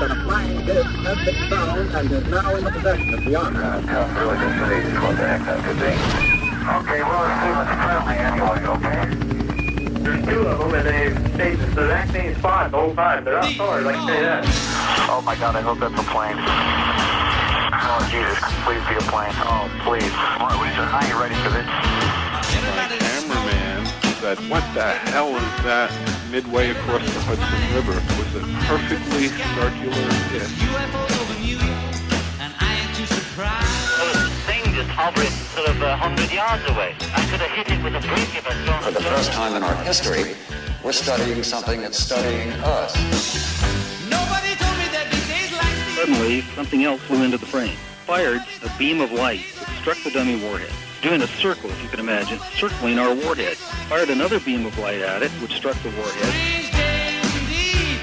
that a flying disc has been found and is now in the possession of the Army. Tell me what this is, what the heck that could be. Okay, we'll assume it's friendly anyway, okay? There's two of them, and they stayed in the exact same spot the whole time. They're outdoors, I can say that. Oh my God, I hope that's a plane. Oh Jesus, please be a plane. Oh, please. All right, Lisa, are you ready for this? My cameraman said, what the hell is that midway across the Hudson River? It was a perfectly circular disc. The thing just hovering sort of 100 yards away. I could have hit it with a brick if I'd thrown it. For the first time in our history, we're studying something that's studying us. Nobody told me that these days like these. Suddenly, something else flew into the frame. Fired a beam of light that struck the dummy warhead, doing a circle, if you can imagine, circling our warhead. Fired another beam of light at it, which struck the warhead. Strange days indeed.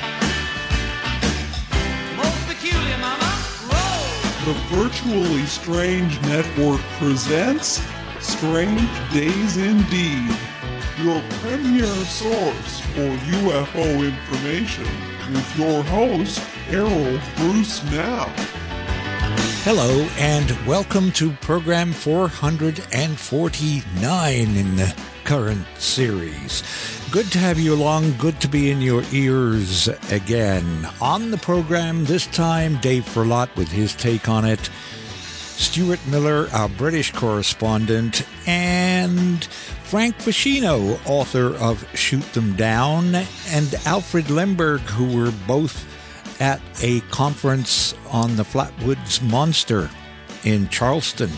Most peculiar, mama. The Virtually Strange Network presents Strange Days Indeed, your premier source for UFO information, with your host, Errol Bruce Now. Hello, and welcome to program 449 in the current series. Good to have you along, good to be in your ears again. On the program this time, Dave Furlot with his take on it, Stuart Miller, our British correspondent, and Frank Vicino, author of Shoot Them Down, and Alfred Lemberg, who were both at a conference on the Flatwoods Monster in Charleston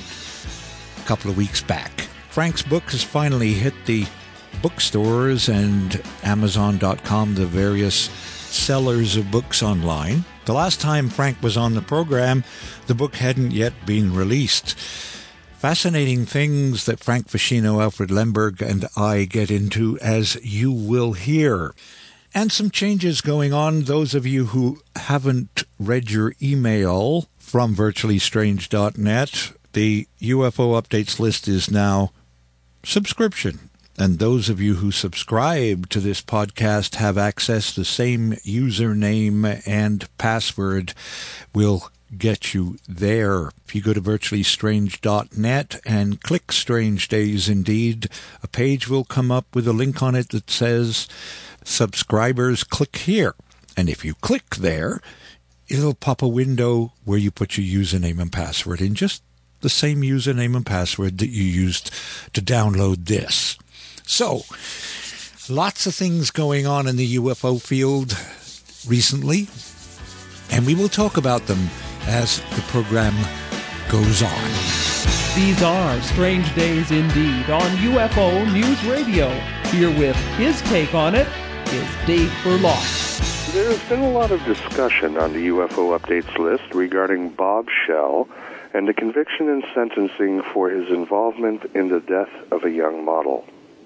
a couple of weeks back. Frank's book has finally hit the bookstores and Amazon.com, the various sellers of books online. The last time Frank was on the program, the book hadn't yet been released. Fascinating things that Frank Vicino, Alfred Lemberg, and I get into, as you will hear. And some changes going on. Those of you who haven't read your email from virtuallystrange.net, the UFO updates list is now subscription. And those of you who subscribe to this podcast have access to the same username and password will get you there. If you go to virtuallystrange.net and click Strange Days Indeed, a page will come up with a link on it that says subscribers click here. And if you click there, it'll pop a window where you put your username and password in, just the same username and password that you used to download this. So, lots of things going on in the UFO field recently, and we will talk about them as the program goes on. These are Strange Days Indeed on UFO News Radio. Here with his take on it is Dave Furlot. There has been a lot of discussion on the UFO updates list regarding Bob Schell and the conviction and sentencing for his involvement in the death of a young model.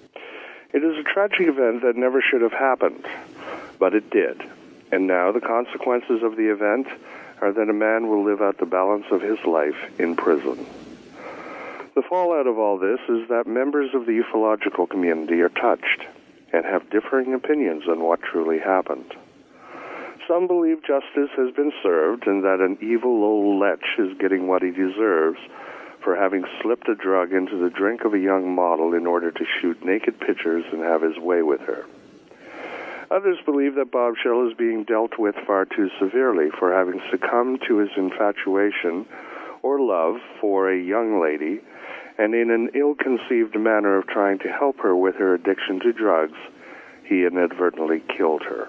It is a tragic event that never should have happened, but it did. And now the consequences of the event are that a man will live out the balance of his life in prison. The fallout of all this is that members of the ufological community are touched and have differing opinions on what truly happened. Some believe justice has been served and that an evil old lech is getting what he deserves for having slipped a drug into the drink of a young model in order to shoot naked pictures and have his way with her. Others believe that Bob Schell is being dealt with far too severely for having succumbed to his infatuation or love for a young lady, and in an ill-conceived manner of trying to help her with her addiction to drugs, he inadvertently killed her.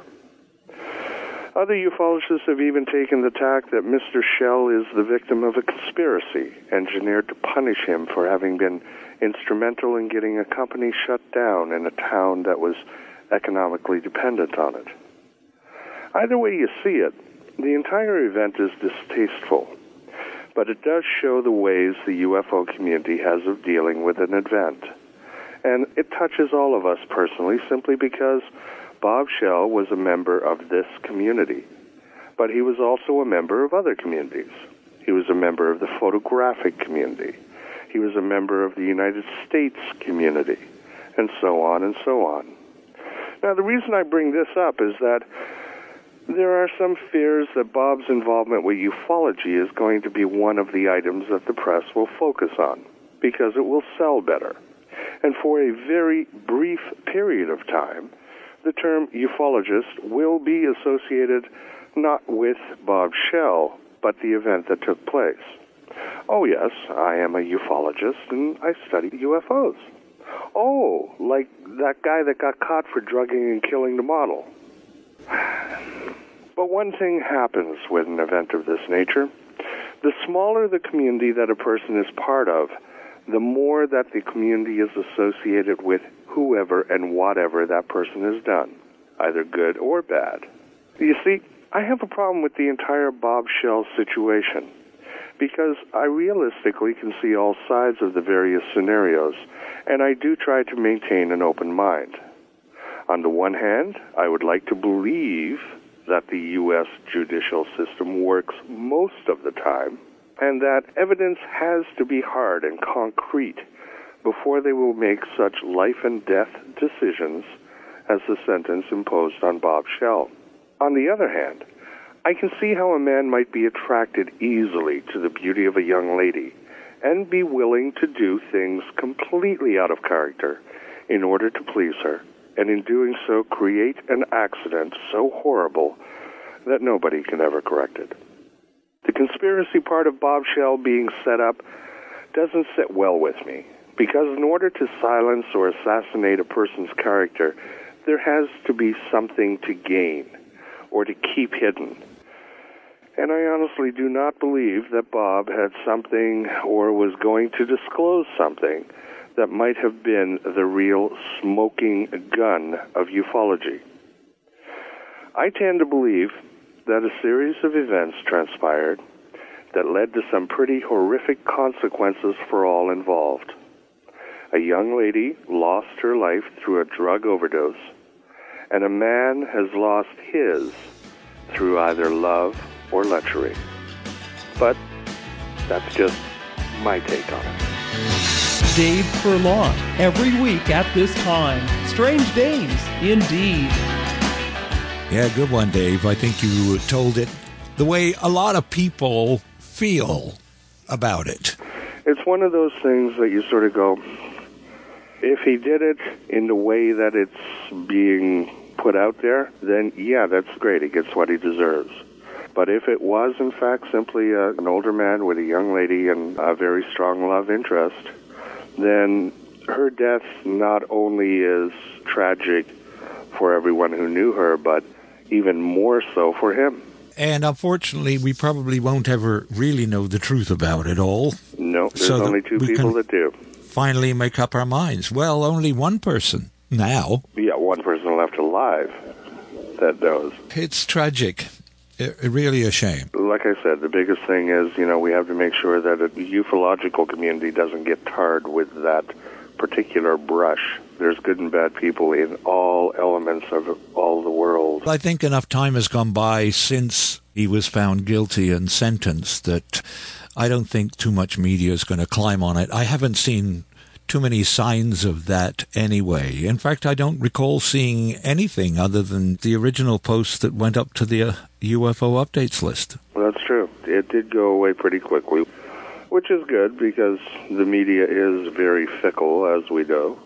Other ufologists have even taken the tack that Mr. Schell is the victim of a conspiracy engineered to punish him for having been instrumental in getting a company shut down in a town that was economically dependent on it. Either way you see it, the entire event is distasteful, but it does show the ways the UFO community has of dealing with an event. And it touches all of us personally simply because Bob Schell was a member of this community, but he was also a member of other communities. He was a member of the photographic community. He was a member of the United States community, and so on and so on. Now, the reason I bring this up is that There are some fears that Bob's involvement with ufology is going to be one of the items that the press will focus on, because it will sell better. And for a very brief period of time, the term ufologist will be associated not with Bob Schell, but the event that took place. Oh yes, I am a ufologist and I study UFOs. Oh, like that guy that got caught for drugging and killing the model. But one thing happens with an event of this nature. The smaller the community that a person is part of, the more that the community is associated with whoever and whatever that person has done, either good or bad. You see, I have a problem with the entire Bob Schell situation, because I realistically can see all sides of the various scenarios, and I do try to maintain an open mind. On the one hand, I would like to believe that the U.S. judicial system works most of the time, and that evidence has to be hard and concrete before they will make such life and death decisions as the sentence imposed on Bob Schell. On the other hand, I can see how a man might be attracted easily to the beauty of a young lady and be willing to do things completely out of character in order to please her, and in doing so create an accident so horrible that nobody can ever correct it. The conspiracy part of Bob Schell being set up doesn't sit well with me, because in order to silence or assassinate a person's character, there has to be something to gain or to keep hidden. And I honestly do not believe that Bob had something or was going to disclose something that might have been the real smoking gun of ufology. I tend to believe that a series of events transpired that led to some pretty horrific consequences for all involved. A young lady lost her life through a drug overdose, and a man has lost his through either love or lechery. But that's just my take on it. Dave Furlong, every week at this time. Strange days, indeed. Yeah, good one, Dave. I think you told it the way a lot of people feel about it. It's one of those things that you sort of go, if he did it in the way that it's being put out there, then yeah, that's great. He gets what he deserves. But if it was, in fact, simply an older man with a young lady and a very strong love interest, then her death not only is tragic for everyone who knew her, but even more so for him. And unfortunately, we probably won't ever really know the truth about it all. No, there's only two people that do. Finally make up our minds. Well, only one person now. Yeah, one person left alive that knows. It's tragic. Really a shame. Like I said, the biggest thing is, we have to make sure that the ufological community doesn't get tarred with that particular brush. There's good and bad people in all elements of all the world. I think enough time has gone by since he was found guilty and sentenced that I don't think too much media is going to climb on it. I haven't seen too many signs of that anyway. In fact, I don't recall seeing anything other than the original post that went up to the UFO updates list. Well, that's true. It did go away pretty quickly, which is good because the media is very fickle, as we know.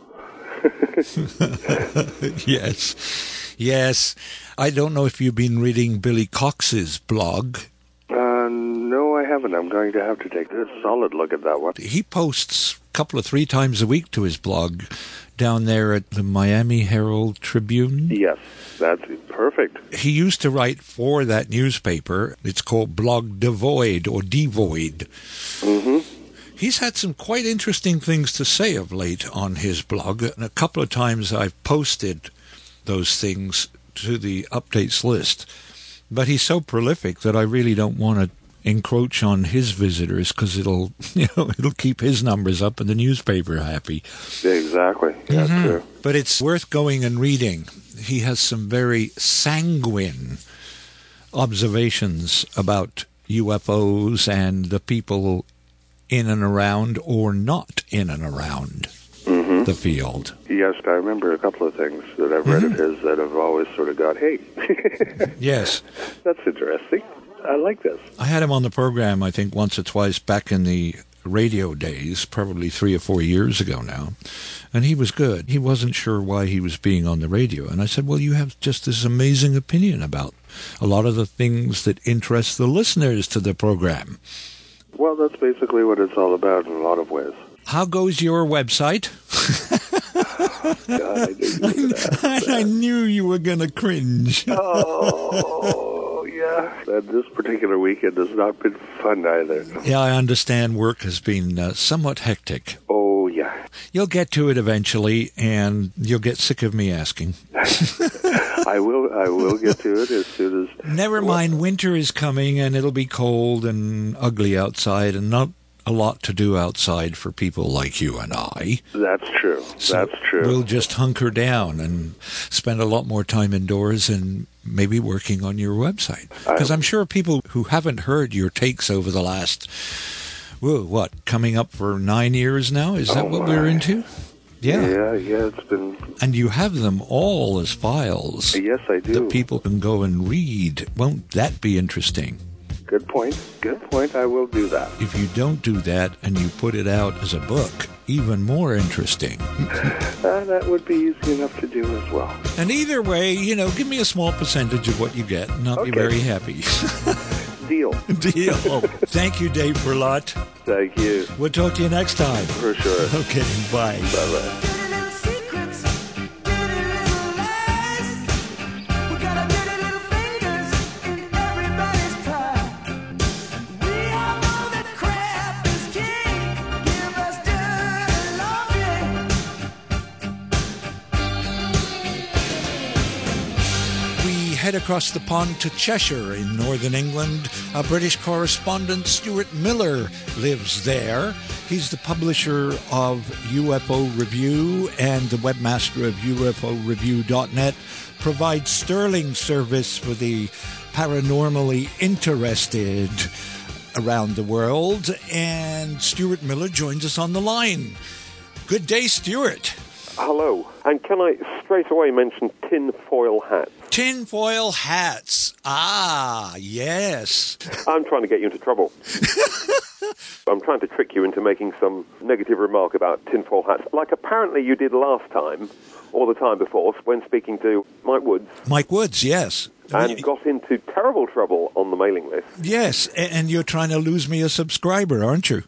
Yes. I don't know if you've been reading Billy Cox's blog. No, I haven't. I'm going to have to take a solid look at that one. He posts a couple of 3 times a week to his blog down there at the Miami Herald Tribune. Yes, that's perfect. He used to write for that newspaper. It's called Blog Devoid or Devoid. Mm-hmm. He's had some quite interesting things to say of late on his blog, and a couple of times I've posted those things to the updates list. But he's so prolific that I really don't want to encroach on his visitors because it'll keep his numbers up and the newspaper happy. Exactly. That's true. But it's worth going and reading. He has some very sanguine observations about UFOs and the people in and around or not in and around. Mm-hmm. the field. Yes, I remember a couple of things that I've read of his that have always sort of got, hey. Yes. That's interesting. I like this. I had him on the program, I think, once or twice back in the radio days, probably 3 or 4 years ago now, and he was good. He wasn't sure why he was being on the radio, and I said, well, you have just this amazing opinion about a lot of the things that interest the listeners to the program. Well, that's basically what it's all about in a lot of ways. How goes your website? God, I knew you were going to cringe. Oh, yeah. And this particular weekend has not been fun either. Yeah, I understand work has been somewhat hectic. Oh, yeah. You'll get to it eventually, and you'll get sick of me asking. I will get to it as soon as... Never mind, winter is coming, and it'll be cold and ugly outside, and not a lot to do outside for people like you and I. That's true. So that's true. We'll just hunker down and spend a lot more time indoors and maybe working on your website. Because I'm sure people who haven't heard your takes over the last, coming up for 9 years now? Is that what we're into? Yeah. Yeah, it's been... And you have them all as files. Yes, I do. That people can go and read. Won't that be interesting? Good point. I will do that. If you don't do that and you put it out as a book, even more interesting. That would be easy enough to do as well. And either way, give me a small percentage of what you get, and I'll be very happy. Deal. Thank you, Dave Berlott. Thank you. We'll talk to you next time. For sure. Okay, bye. Bye-bye. Head across the pond to Cheshire in northern England. Our British correspondent Stuart Miller lives there. He's the publisher of UFO Review and the webmaster of UFOreview.net, provides sterling service for the paranormally interested around the world. And Stuart Miller joins us on the line. Good day, Stuart. Hello. And can I straight away mention tinfoil hats? Tinfoil hats. Ah, yes. I'm trying to get you into trouble. I'm trying to trick you into making some negative remark about tinfoil hats, like apparently you did last time, or the time before, when speaking to Mike Woods. Mike Woods, yes. And got into terrible trouble on the mailing list. Yes, and you're trying to lose me a subscriber, aren't you?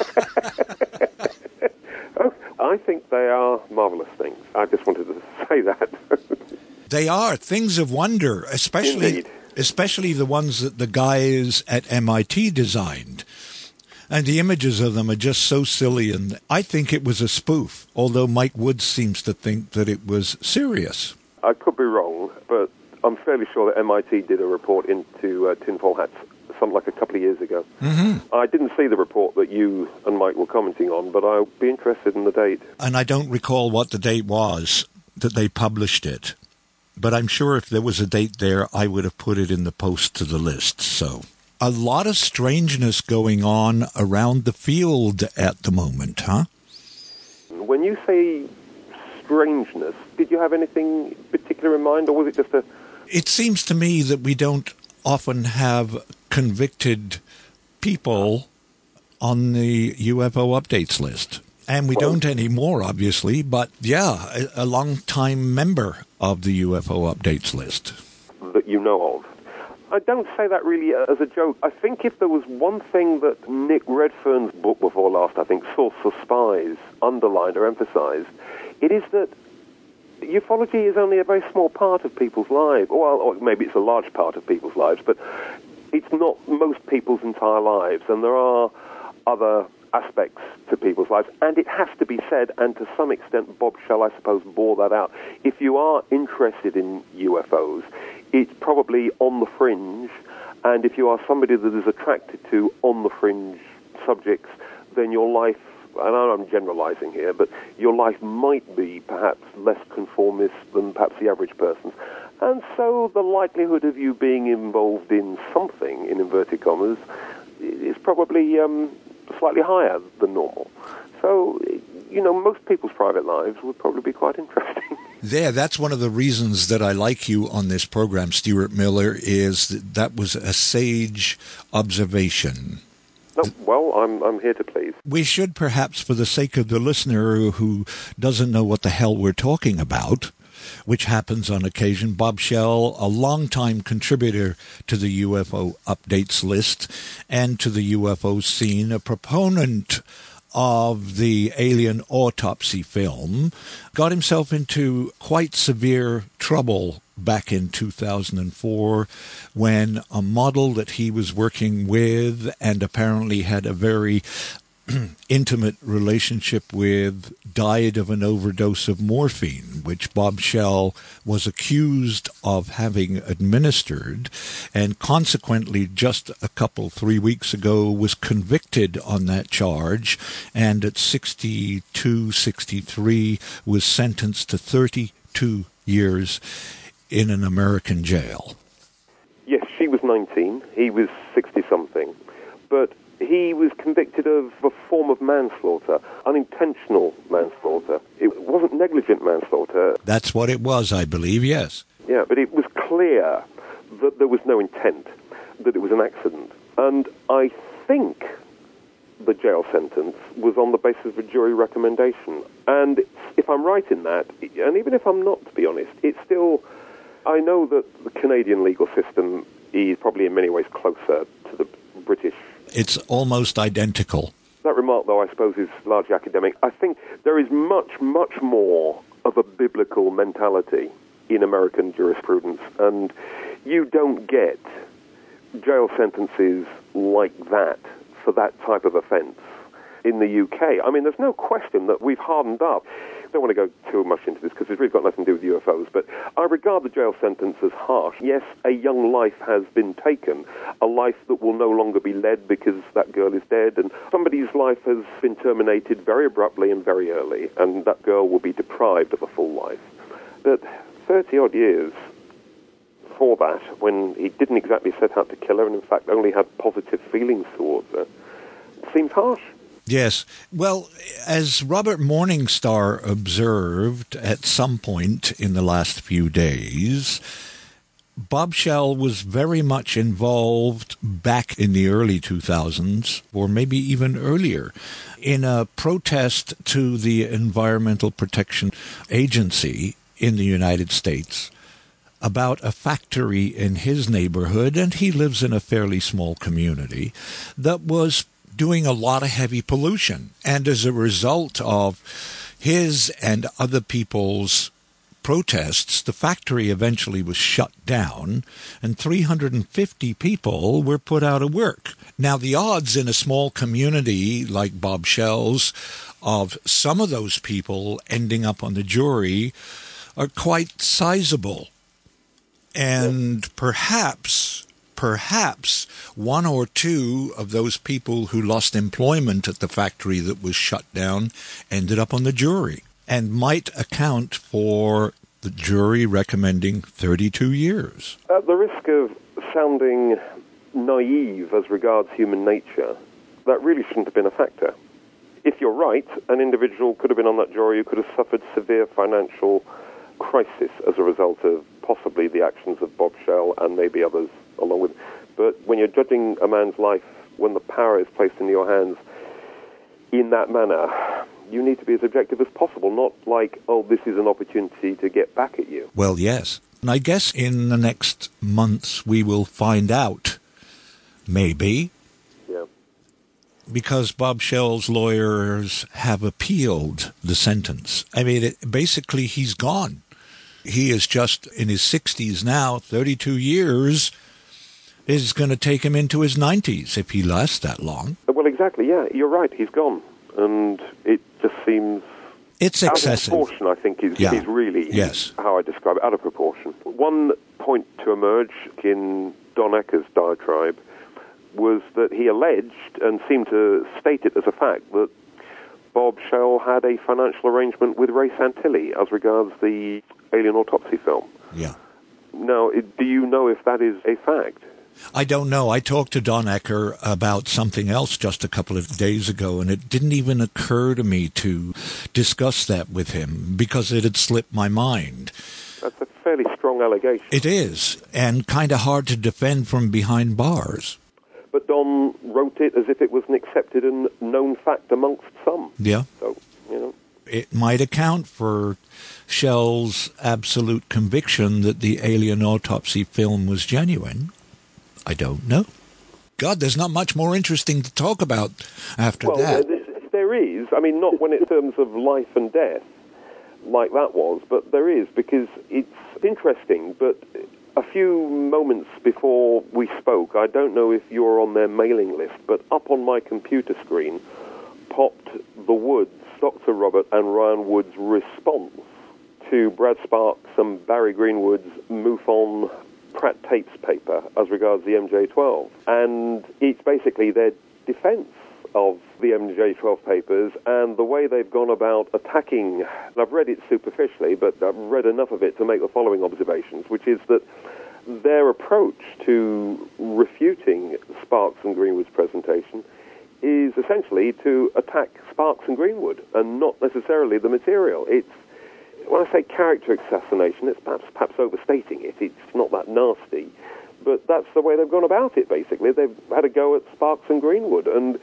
I think they are marvelous things. I just wanted to say that. They are things of wonder, especially the ones that the guys at MIT designed. And the images of them are just so silly, and I think it was a spoof, although Mike Woods seems to think that it was serious. I could be wrong, but I'm fairly sure that MIT did a report into tinfoil hats something like a couple of years ago. Mm-hmm. I didn't see the report that you and Mike were commenting on, but I'll be interested in the date. And I don't recall what the date was that they published it. But I'm sure if there was a date there, I would have put it in the post to the list. So a lot of strangeness going on around the field at the moment, huh? When you say strangeness, did you have anything particular in mind, or was it just a... It seems to me that we don't often have convicted people on the UFO updates list. And we don't anymore, obviously, but yeah, a long-time member of the UFO updates list. That you know of. I don't say that really as a joke. I think if there was one thing that Nick Redfern's book before last, I think, Source for Spies, underlined or emphasized, it is that ufology is only a very small part of people's lives. Well, or maybe it's a large part of people's lives, but it's not most people's entire lives, and there are other aspects to people's lives, and it has to be said, and to some extent Bob Shell, I suppose, bore that out. If you are interested in UFOs, it's probably on the fringe, and if you are somebody that is attracted to on the fringe subjects, then your life, and I'm generalizing here, but your life might be perhaps less conformist than perhaps the average person's. And so the likelihood of you being involved in something, in inverted commas, is probably slightly higher than normal. So most people's private lives would probably be quite interesting. That's one of the reasons that I like you on this program, Stuart Miller, is that was a sage observation. Well, I'm here to please. We should perhaps, for the sake of the listener who doesn't know what the hell we're talking about, which happens on occasion, Bob Schell, a longtime contributor to the UFO updates list and to the UFO scene, a proponent of the alien autopsy film, got himself into quite severe trouble back in 2004 when a model that he was working with and apparently had a very intimate relationship with died of an overdose of morphine, which Bob Schell was accused of having administered, and consequently just 3 weeks ago was convicted on that charge, and at 63 was sentenced to 32 years in an American jail. Yes, she was 19, he was 60-something, but he was convicted of a form of manslaughter, unintentional manslaughter. It wasn't negligent manslaughter. That's what it was, I believe, yes. Yeah, but it was clear that there was no intent, that it was an accident. And I think the jail sentence was on the basis of a jury recommendation. And if I'm right in that, and even if I'm not, to be honest, it's still... I know that the Canadian legal system is probably in many ways closer to the British. It's almost identical. That remark, though, I suppose is largely academic. I think there is much, much more of a biblical mentality in American jurisprudence, and you don't get jail sentences like that for that type of offence in the UK. I mean, there's no question that we've hardened up. I don't want to go too much into this because it's really got nothing to do with UFOs, but I regard the jail sentence as harsh. Yes, a young life has been taken, a life that will no longer be led because that girl is dead, and somebody's life has been terminated very abruptly and very early, and that girl will be deprived of a full life. But 30-odd years for that, when he didn't exactly set out to kill her and in fact only had positive feelings towards her, seems harsh. Yes. Well, as Robert Morningstar observed at some point in the last few days, Bob Schell was very much involved back in the early 2000s, or maybe even earlier, in a protest to the Environmental Protection Agency in the United States about a factory in his neighborhood, and he lives in a fairly small community, that was doing a lot of heavy pollution. And as a result of his and other people's protests, the factory eventually was shut down, and 350 people were put out of work. Now, the odds in a small community like Bob Schell's of some of those people ending up on the jury are quite sizable. And perhaps one or two of those people who lost employment at the factory that was shut down ended up on the jury, and might account for the jury recommending 32 years. At the risk of sounding naive as regards human nature, that really shouldn't have been a factor. If you're right, an individual could have been on that jury who could have suffered severe financial crisis as a result of possibly the actions of Bob Schell and maybe others along with. But when you're judging a man's life, when the power is placed in your hands in that manner, you need to be as objective as possible, not like, oh, this is an opportunity to get back at you. Well, yes. And I guess in the next months we will find out, maybe, because Bob Schell's lawyers have appealed the sentence. I mean, basically he's gone. He is just in his 60s now. 32 years is going to take him into his 90s if he lasts that long. Well, exactly, yeah. You're right. He's gone. And it just seems... It's excessive. Out of proportion, I think, is really how I describe it, out of proportion. One point to emerge in Don Ecker's diatribe was that he alleged and seemed to state it as a fact that Bob Schell had a financial arrangement with Ray Santilli as regards the alien autopsy film. Yeah. Now, do you know if that is a fact? I don't know. I talked to Don Ecker about something else just a couple of days ago, and it didn't even occur to me to discuss that with him because it had slipped my mind. That's a fairly strong allegation. It is, and kind of hard to defend from behind bars. But Don wrote it as if it was an accepted and known fact amongst some. Yeah. So, you know. It might account for Shell's absolute conviction that the alien autopsy film was genuine. I don't know. God, there's not much more interesting to talk about after that. There is. I mean, not when in terms of life and death, like that was, but there is, because it's interesting. But a few moments before we spoke, I don't know if you're on their mailing list, but up on my computer screen popped the Woods, Dr. Robert and Ryan Wood's response to Brad Sparks and Barry Greenwood's MUFON Pratt Tapes paper as regards the MJ-12. And it's basically their defense of the MJ-12 papers and the way they've gone about attacking. And I've read it superficially, but I've read enough of it to make the following observations, which is that their approach to refuting Sparks and Greenwood's presentation is essentially to attack Sparks and Greenwood and not necessarily the material. It's, when I say character assassination, it's perhaps overstating it. It's not that nasty. But that's the way they've gone about it, basically. They've had a go at Sparks and Greenwood. And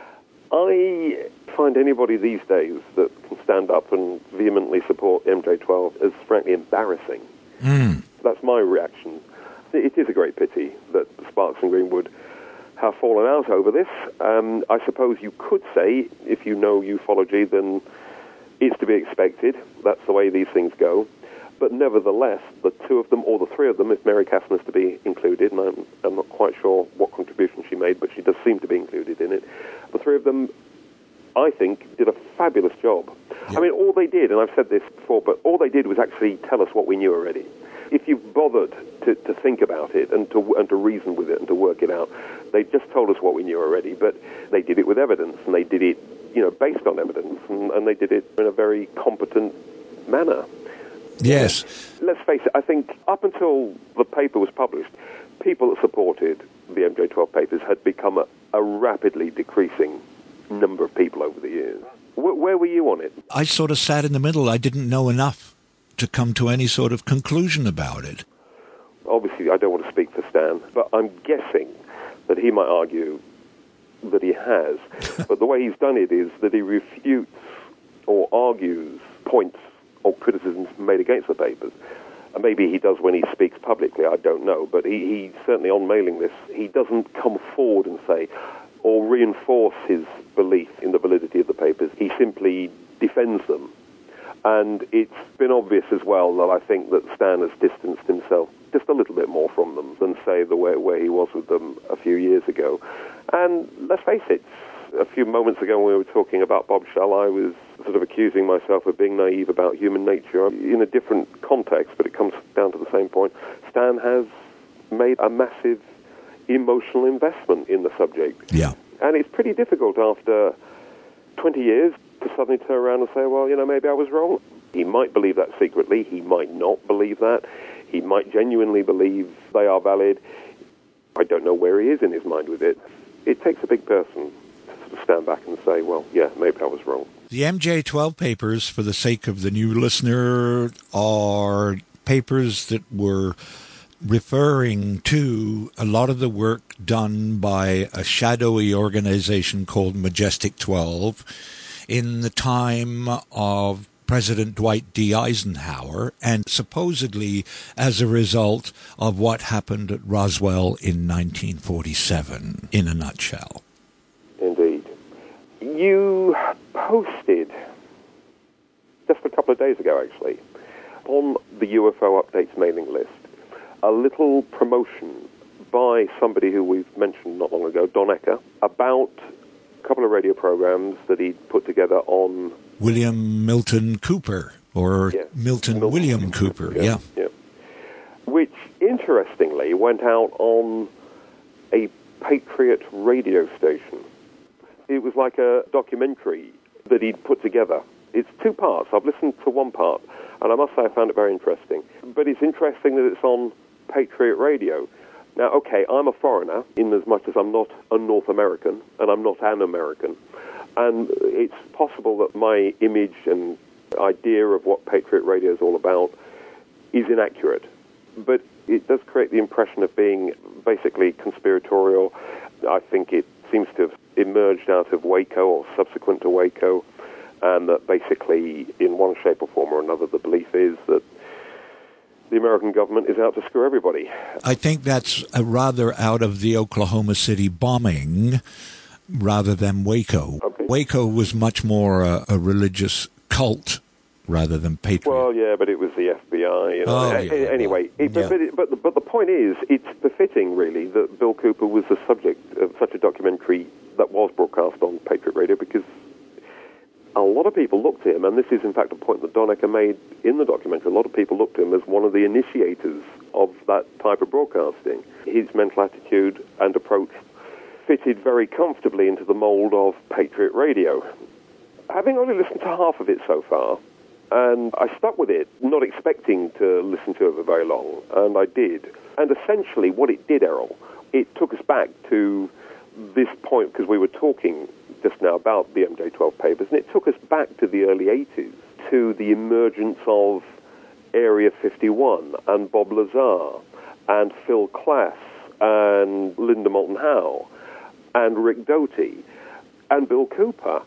I find anybody these days that can stand up and vehemently support MJ-12 as frankly embarrassing. That's my reaction. It is a great pity that Sparks and Greenwood have fallen out over this. I suppose you could say, if you know ufology, then it's to be expected. That's the way these things go. But nevertheless, the two of them, or the three of them, if Mary Casson is to be included, and I'm not quite sure what contribution she made, but she does seem to be included in it, the three of them, I think, did a fabulous job. Yeah. I mean, all they did, and I've said this before, but all they did was actually tell us what we knew already. If you've bothered to think about it and to reason with it and to work it out, they just told us what we knew already, but they did it with evidence, and they did it, based on evidence, and they did it in a very competent manner. Yes. Let's face it, I think up until the paper was published, people that supported the MJ-12 papers had become a rapidly decreasing number of people over the years. Where were you on it? I sort of sat in the middle. I didn't know enough to come to any sort of conclusion about it. Obviously, I don't want to speak for Stan, but I'm guessing that he might argue that he has. But the way he's done it is that he refutes or argues points or criticisms made against the papers. And maybe he does when he speaks publicly, I don't know. But he certainly, on mailing lists, he doesn't come forward and say or reinforce his belief in the validity of the papers. He simply defends them. And it's been obvious as well that I think that Stan has distanced himself just a little bit more from them than, say, the way he was with them a few years ago. And let's face it, a few moments ago when we were talking about Bob Shell, I was sort of accusing myself of being naive about human nature in a different context, but it comes down to the same point. Stan has made a massive emotional investment in the subject. Yeah. And it's pretty difficult after 20 years to suddenly turn around and say, well, maybe I was wrong. He might believe that secretly. He might not believe that. He might genuinely believe they are valid. I don't know where he is in his mind with it. It takes a big person to sort of stand back and say, well, yeah, maybe I was wrong. The MJ-12 papers, for the sake of the new listener, are papers that were referring to a lot of the work done by a shadowy organization called Majestic 12 in the time of President Dwight D. Eisenhower, and supposedly as a result of what happened at Roswell in 1947, in a nutshell. Indeed. You posted, just a couple of days ago actually, on the UFO Updates mailing list, a little promotion by somebody who we've mentioned not long ago, Don Ecker, about a couple of radio programs that he'd put together on William Milton Cooper, or yeah. Milton William Cooper, yeah. Which, interestingly, went out on a Patriot radio station. It was like a documentary that he'd put together. It's two parts. I've listened to one part, and I must say I found it very interesting. But it's interesting that it's on Patriot Radio. Now, okay, I'm a foreigner in as much as I'm not a North American and I'm not an American. And it's possible that my image and idea of what Patriot Radio is all about is inaccurate. But it does create the impression of being basically conspiratorial. I think it seems to have emerged out of Waco or subsequent to Waco, and that basically in one shape or form or another the belief is that the American government is out to screw everybody. I think that's rather out of the Oklahoma City bombing rather than Waco. Okay. Waco was much more a religious cult rather than Patriot. Well, yeah, but it was the FBI. You know. Anyway, but the point is, it's befitting, really, that Bill Cooper was the subject of such a documentary that was broadcast on Patriot Radio, because a lot of people looked to him, and this is, in fact, a point that Don Ecker made in the documentary. A lot of people looked to him as one of the initiators of that type of broadcasting. His mental attitude and approach fitted very comfortably into the mold of Patriot Radio. Having only listened to half of it so far, and I stuck with it, not expecting to listen to it for very long, and I did. And essentially what it did, Errol, it took us back to this point, because we were talking just now about the MJ-12 papers, and it took us back to the early 80s, to the emergence of Area 51 and Bob Lazar and Phil Klass and Linda Moulton Howe and Rick Doty and Bill Cooper,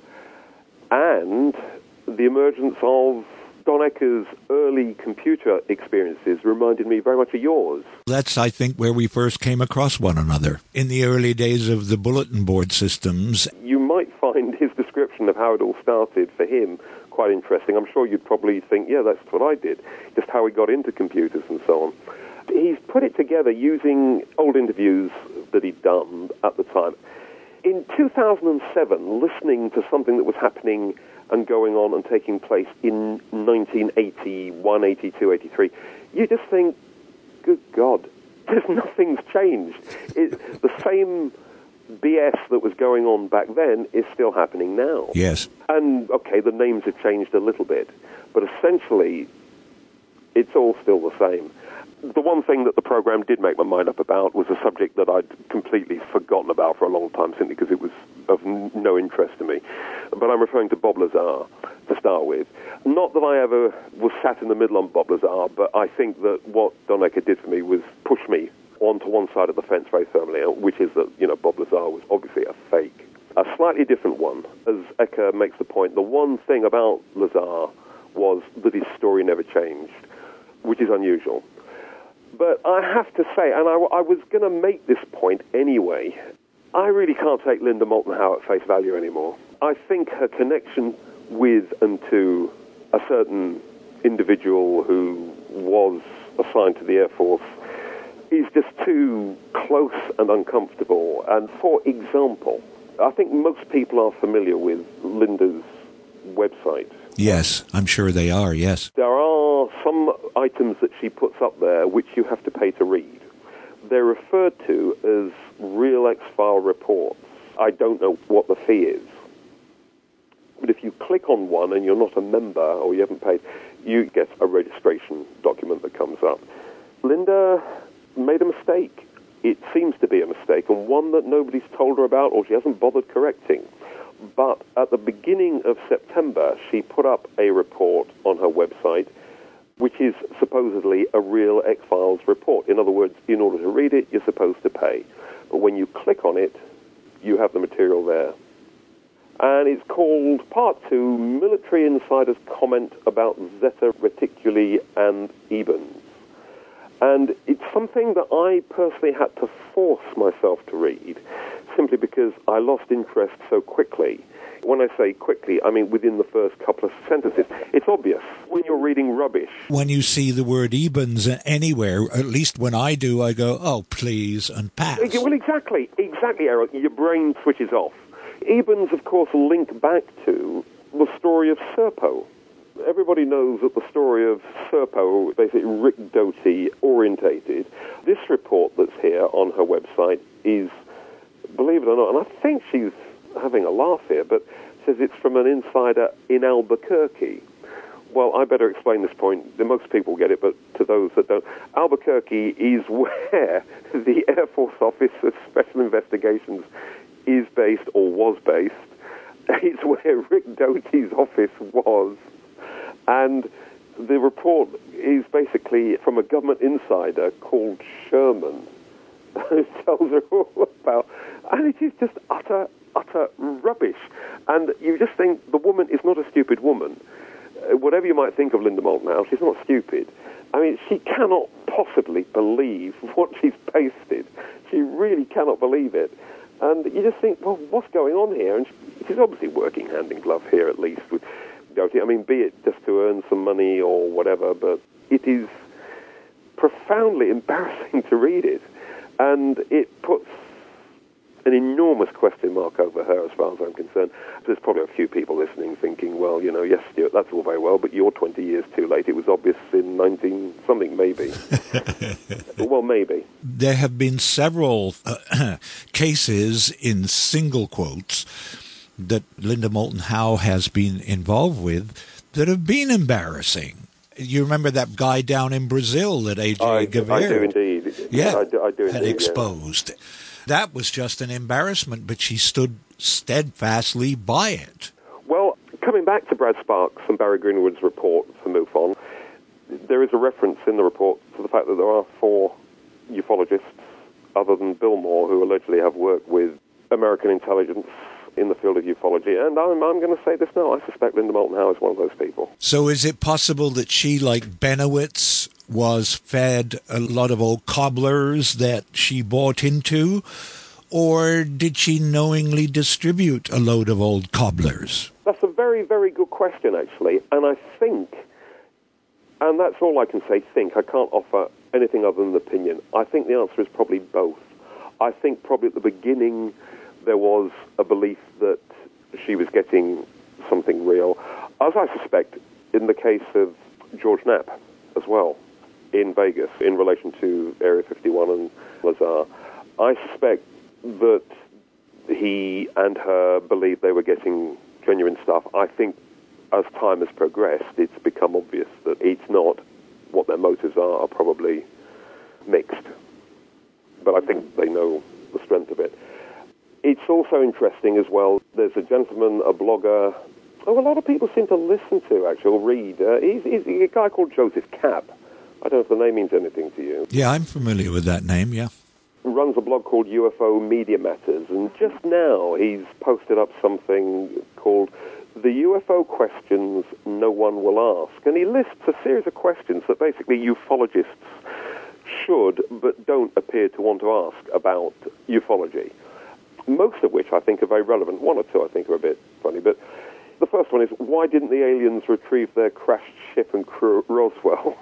and the emergence of Don Ecker's early computer experiences reminded me very much of yours. That's, I think, where we first came across one another, in the early days of the bulletin board systems. You might find his description of how it all started for him quite interesting. I'm sure you'd probably think, yeah, that's what I did, just how he got into computers and so on. He's put it together using old interviews that he'd done at the time. In 2007, listening to something that was happening and going on and taking place in 1981, 82, 83, you just think, good God, nothing's changed. The same BS that was going on back then is still happening now. Yes. And, okay, the names have changed a little bit, but essentially it's all still the same. The one thing that the program did make my mind up about was a subject that I'd completely forgotten about for a long time, simply because it was of no interest to me. But I'm referring to Bob Lazar to start with. Not that I ever was sat in the middle on Bob Lazar, but I think that what Don Ecker did for me was push me onto one side of the fence very firmly, which is that, Bob Lazar was obviously a fake. A slightly different one, as Ecker makes the point. The one thing about Lazar was that his story never changed, which is unusual. But I have to say, and I was going to make this point anyway, I really can't take Linda Moulton Howe at face value anymore. I think her connection with and to a certain individual who was assigned to the Air Force is just too close and uncomfortable. And for example, I think most people are familiar with Linda's website. Yes, I'm sure they are, yes. There are some items that she puts up there which you have to pay to read. They're referred to as Real X-File reports. I don't know what the fee is. But if you click on one and you're not a member or you haven't paid, you get a registration document that comes up. Linda made a mistake. It seems to be a mistake, and one that nobody's told her about or she hasn't bothered correcting. But at the beginning of September, she put up a report on her website, which is supposedly a Real X-Files report. In other words, in order to read it, you're supposed to pay. But when you click on it, you have the material there. And it's called Part 2, Military Insider's Comment About Zeta Reticuli and Ebens. And it's something that I personally had to force myself to read, simply because I lost interest so quickly. When I say quickly, I mean within the first couple of sentences. It's obvious when you're reading rubbish. When you see the word Ebens anywhere, at least when I do, I go, oh, please, and pass. Well, exactly, Eric. Your brain switches off. Ebens, of course, link back to the story of Serpo. Everybody knows that the story of Serpo, basically Rick Doty orientated. This report that's here on her website is, believe it or not, and I think she's having a laugh here, but says it's from an insider in Albuquerque, Well, I better explain this point. Most people get it, but to those that don't, Albuquerque is where the Air Force Office of Special Investigations is based, or was based. It's where Rick Doty's office was. And the report is basically from a government insider called Sherman, who tells her all about, and it is just utter rubbish. And you just think the woman is not a stupid woman. Whatever you might think of Linda Moulton Howe, she's not stupid. I mean, she cannot possibly believe what she's pasted. She really cannot believe it. And you just think, well, what's going on here? And she's obviously working hand in glove here, at least, with Doty. I mean, be it just to earn some money or whatever, but it is profoundly embarrassing to read it. And it puts an enormous question mark over her as far as I'm concerned. There's probably a few people listening thinking, well, yes, Stuart, that's all very well, but you're 20 years too late. It was obvious in 19-something, maybe. Well, maybe. There have been several cases in single quotes that Linda Moulton Howe has been involved with that have been embarrassing. You remember that guy down in Brazil that A.J. Gavert? I do indeed. Yeah, I do indeed, had exposed. Yeah. That was just an embarrassment, but she stood steadfastly by it. Well, coming back to Brad Sparks and Barry Greenwood's report for MUFON, there is a reference in the report to the fact that there are 4 ufologists, other than Bill Moore, who allegedly have worked with American intelligence in the field of ufology. And I'm going to say this now. I suspect Linda Moulton Howe is one of those people. So is it possible that she, like Benowitz, was fed a lot of old cobblers that she bought into? Or did she knowingly distribute a load of old cobblers? That's a very, very good question, actually. And I think, and that's all I can say, I can't offer anything other than an opinion. I think the answer is probably both. I think probably at the beginning there was a belief that she was getting something real, as I suspect in the case of George Knapp as well, in Vegas, in relation to Area 51 and Lazar. I suspect that he and her believed they were getting genuine stuff. I think as time has progressed, it's become obvious that it's not. What their motives are probably mixed. But I think they know the strength of it. It's also interesting as well, there's a gentleman, a blogger, a lot of people seem to listen to, actually, or read. He's a guy called Joseph Kapp. I don't know if the name means anything to you. Yeah, I'm familiar with that name, yeah. Runs a blog called UFO Media Matters, and just now he's posted up something called The UFO Questions No One Will Ask. And he lists a series of questions that basically ufologists should but don't appear to want to ask about ufology. Most of which I think are very relevant. 1 or 2 I think are a bit funny. But the first one is, why didn't the aliens retrieve their crashed ship and crew at Roswell?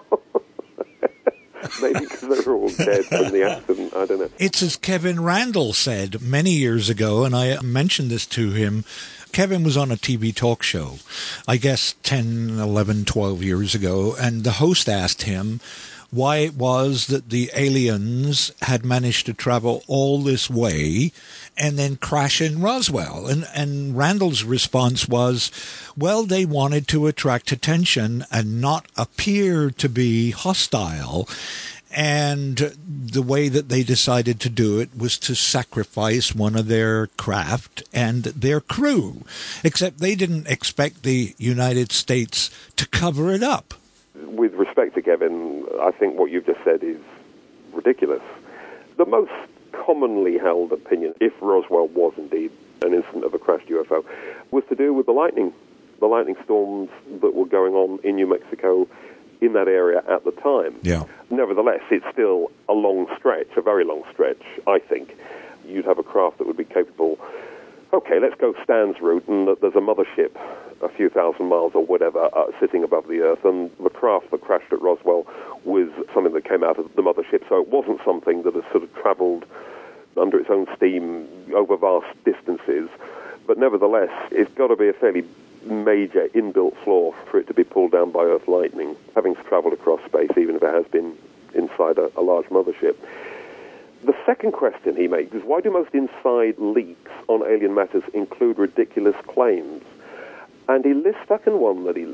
Maybe because they were all dead from the accident. I don't know. It's as Kevin Randall said many years ago, and I mentioned this to him. Kevin was on a TV talk show, I guess 10, 11, 12 years ago, and the host asked him why it was that the aliens had managed to travel all this way and then crash in Roswell. And Randall's response was, well, they wanted to attract attention and not appear to be hostile. And the way that they decided to do it was to sacrifice one of their craft and their crew. Except they didn't expect the United States to cover it up. With respect to Kevin, I think what you've just said is ridiculous. The most commonly held opinion, if Roswell was indeed an incident of a crashed UFO, was to do with the lightning storms that were going on in New Mexico in that area at the time. Yeah. Nevertheless, it's still a long stretch, a very long stretch, I think. You'd have a craft that would be capable, okay, let's go Stan's route, and there's a mothership a few thousand miles or whatever sitting above the Earth, and the craft that crashed at Roswell was something that came out of the mothership, so it wasn't something that has sort of traveled under its own steam over vast distances. But nevertheless, it's got to be a fairly major inbuilt flaw for it to be pulled down by Earth lightning, having traveled across space, even if it has been inside a large mothership. The second question he makes is, why do most inside leaks on alien matters include ridiculous claims? And he lists, second one that he lists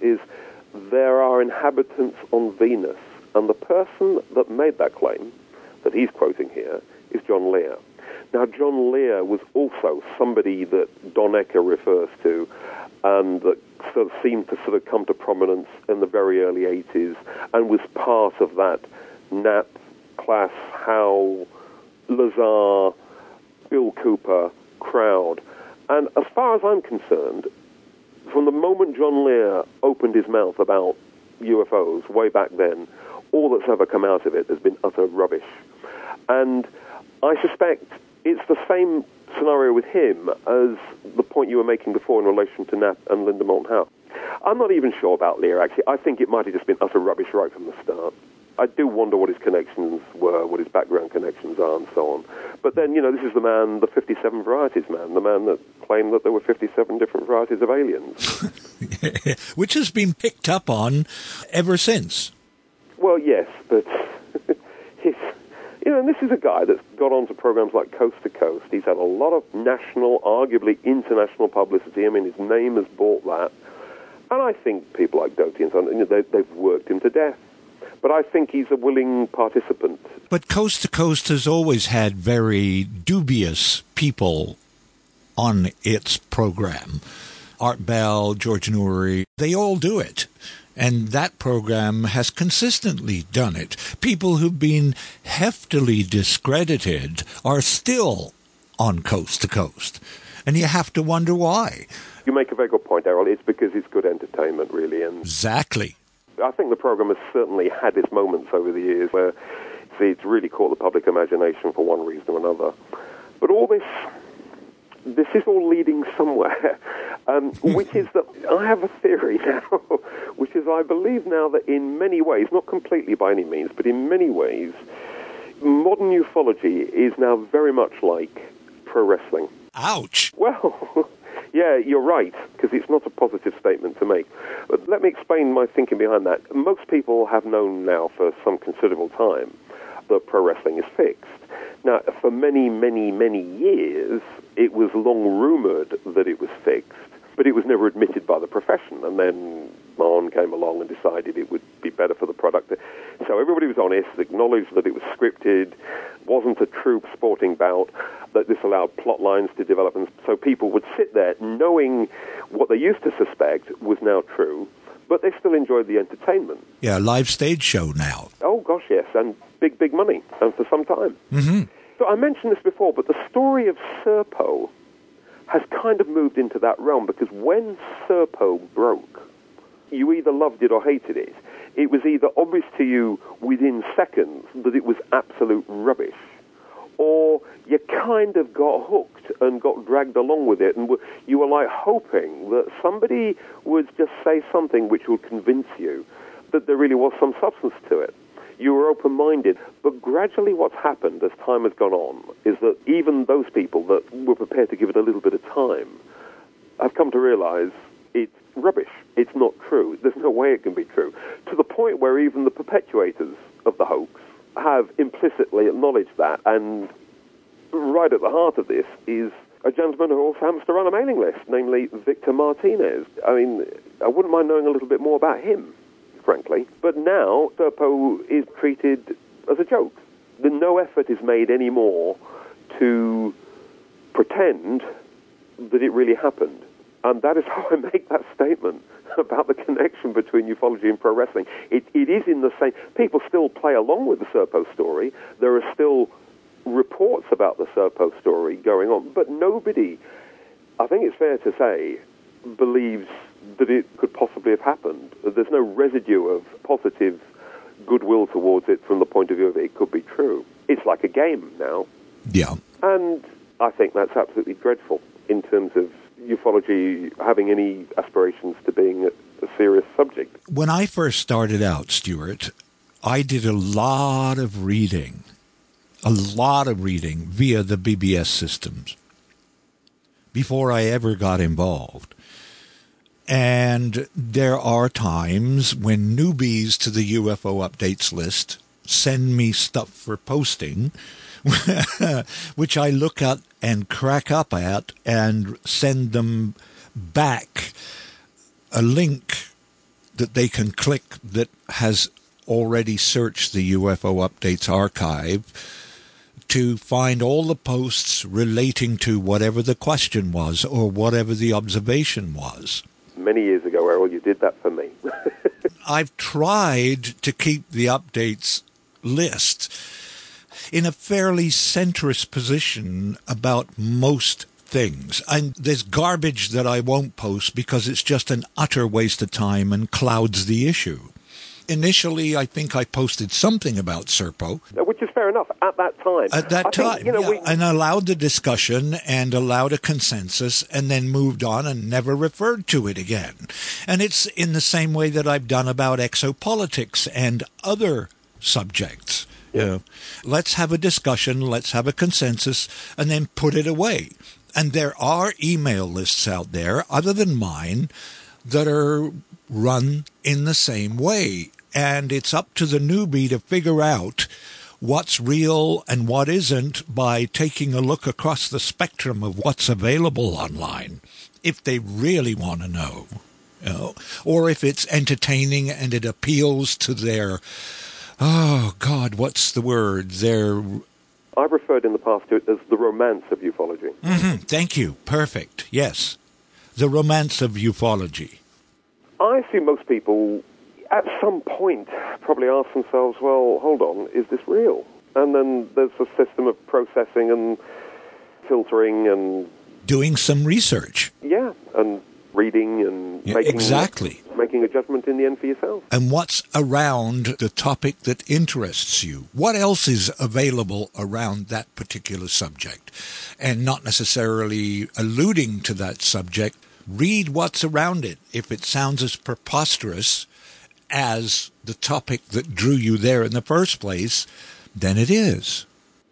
is there are inhabitants on Venus. And the person that made that claim, that he's quoting here, is John Lear. Now, John Lear was also somebody that Don Ecker refers to, and that sort of seemed to sort of come to prominence in the very early 80s, and was part of that Knapp, Klass, Howe, Lazar, Bill Cooper crowd. And as far as I'm concerned, from the moment John Lear opened his mouth about UFOs way back then, all that's ever come out of it has been utter rubbish. And I suspect it's the same scenario with him as the point you were making before in relation to Knapp and Linda Moulton Howe. I'm not even sure about Lear, actually. I think it might have just been utter rubbish right from the start. I do wonder what his connections were, what his background connections are, and so on. But then, this is the man, the 57 varieties man, the man that claimed that there were 57 different varieties of aliens. Which has been picked up on ever since. Well, yes, but and this is a guy that's got onto programs like Coast to Coast. He's had a lot of national, arguably international publicity. I mean, his name has bought that. And I think people like Doty and so on, they've worked him to death. But I think he's a willing participant. But Coast to Coast has always had very dubious people on its program. Art Bell, George Noory, they all do it. And that program has consistently done it. People who've been heftily discredited are still on Coast to Coast. And you have to wonder why. You make a very good point, Errol. It's because it's good entertainment, really. And exactly. I think the program has certainly had its moments over the years where it's really caught the public imagination for one reason or another. But all this is all leading somewhere, which is that I have a theory now, which is I believe now that in many ways, not completely by any means, but in many ways, modern ufology is now very much like pro wrestling. Ouch! Well, yeah, you're right, because it's not a positive statement to make. But let me explain my thinking behind that. Most people have known now for some considerable time that pro wrestling is fixed. Now, for many, many, many years, it was long rumored that it was fixed, but it was never admitted by the profession. And then Mahon came along and decided it would be better for the product. So everybody was honest, acknowledged that it was scripted, wasn't a true sporting bout, that this allowed plot lines to develop. And so people would sit there knowing what they used to suspect was now true, but they still enjoyed the entertainment. Yeah, live stage show now. Oh, gosh, yes, and big, big money, and for some time. Mm-hmm. So I mentioned this before, but the story of Serpo has kind of moved into that realm, because when Serpo broke, you either loved it or hated it. It was either obvious to you within seconds that it was absolute rubbish, or you kind of got hooked and got dragged along with it, and you were like hoping that somebody would just say something which would convince you that there really was some substance to it. You were open-minded, but gradually what's happened as time has gone on is that even those people that were prepared to give it a little bit of time have come to realize it's rubbish. It's not true. There's no way it can be true. To the point where even the perpetuators of the hoax have implicitly acknowledged that. And right at the heart of this is a gentleman who also happens to run a mailing list, namely Victor Martinez. I mean, I wouldn't mind knowing a little bit more about him, frankly. But now, Serpo is treated as a joke. No effort is made anymore to pretend that it really happened. And that is how I make that statement about the connection between ufology and pro wrestling. It is in the same... People still play along with the Serpo story. There are still reports about the Serpo story going on. But nobody, I think it's fair to say, believes that it could possibly have happened. There's no residue of positive goodwill towards it from the point of view of it could be true. It's like a game now. Yeah. And I think that's absolutely dreadful in terms of ufology having any aspirations to being a serious subject. When I first started out, Stuart, I did a lot of reading via the BBS systems before I ever got involved. And there are times when newbies to the UFO updates list send me stuff for posting, which I look at and crack up at and send them back a link that they can click that has already searched the UFO Updates archive to find all the posts relating to whatever the question was or whatever the observation was. Many years ago, Errol, you did that for me. I've tried to keep the updates list in a fairly centrist position about most things. And there's garbage that I won't post because it's just an utter waste of time and clouds the issue. Initially, I think I posted something about Serpo. Which is fair enough at that time. At that time, and allowed the discussion and allowed a consensus and then moved on and never referred to it again. And it's in the same way that I've done about exopolitics and other subjects. Let's have a discussion, let's have a consensus, and then put it away. And there are email lists out there, other than mine, that are run in the same way. And it's up to the newbie to figure out what's real and what isn't by taking a look across the spectrum of what's available online, if they really want to know, or if it's entertaining and it appeals to their, what's the word? I've referred in the past to it as the romance of ufology. Mm-hmm. Thank you. Perfect. Yes. The romance of ufology. I assume most people, at some point, probably ask themselves, well, hold on, is this real? And then there's a system of processing and filtering and... doing some research. Yeah, and reading and making a judgment in the end for yourself. And what's around the topic that interests you? What else is available around that particular subject? And not necessarily alluding to that subject, read what's around it. If it sounds as preposterous as the topic that drew you there in the first place, then it is.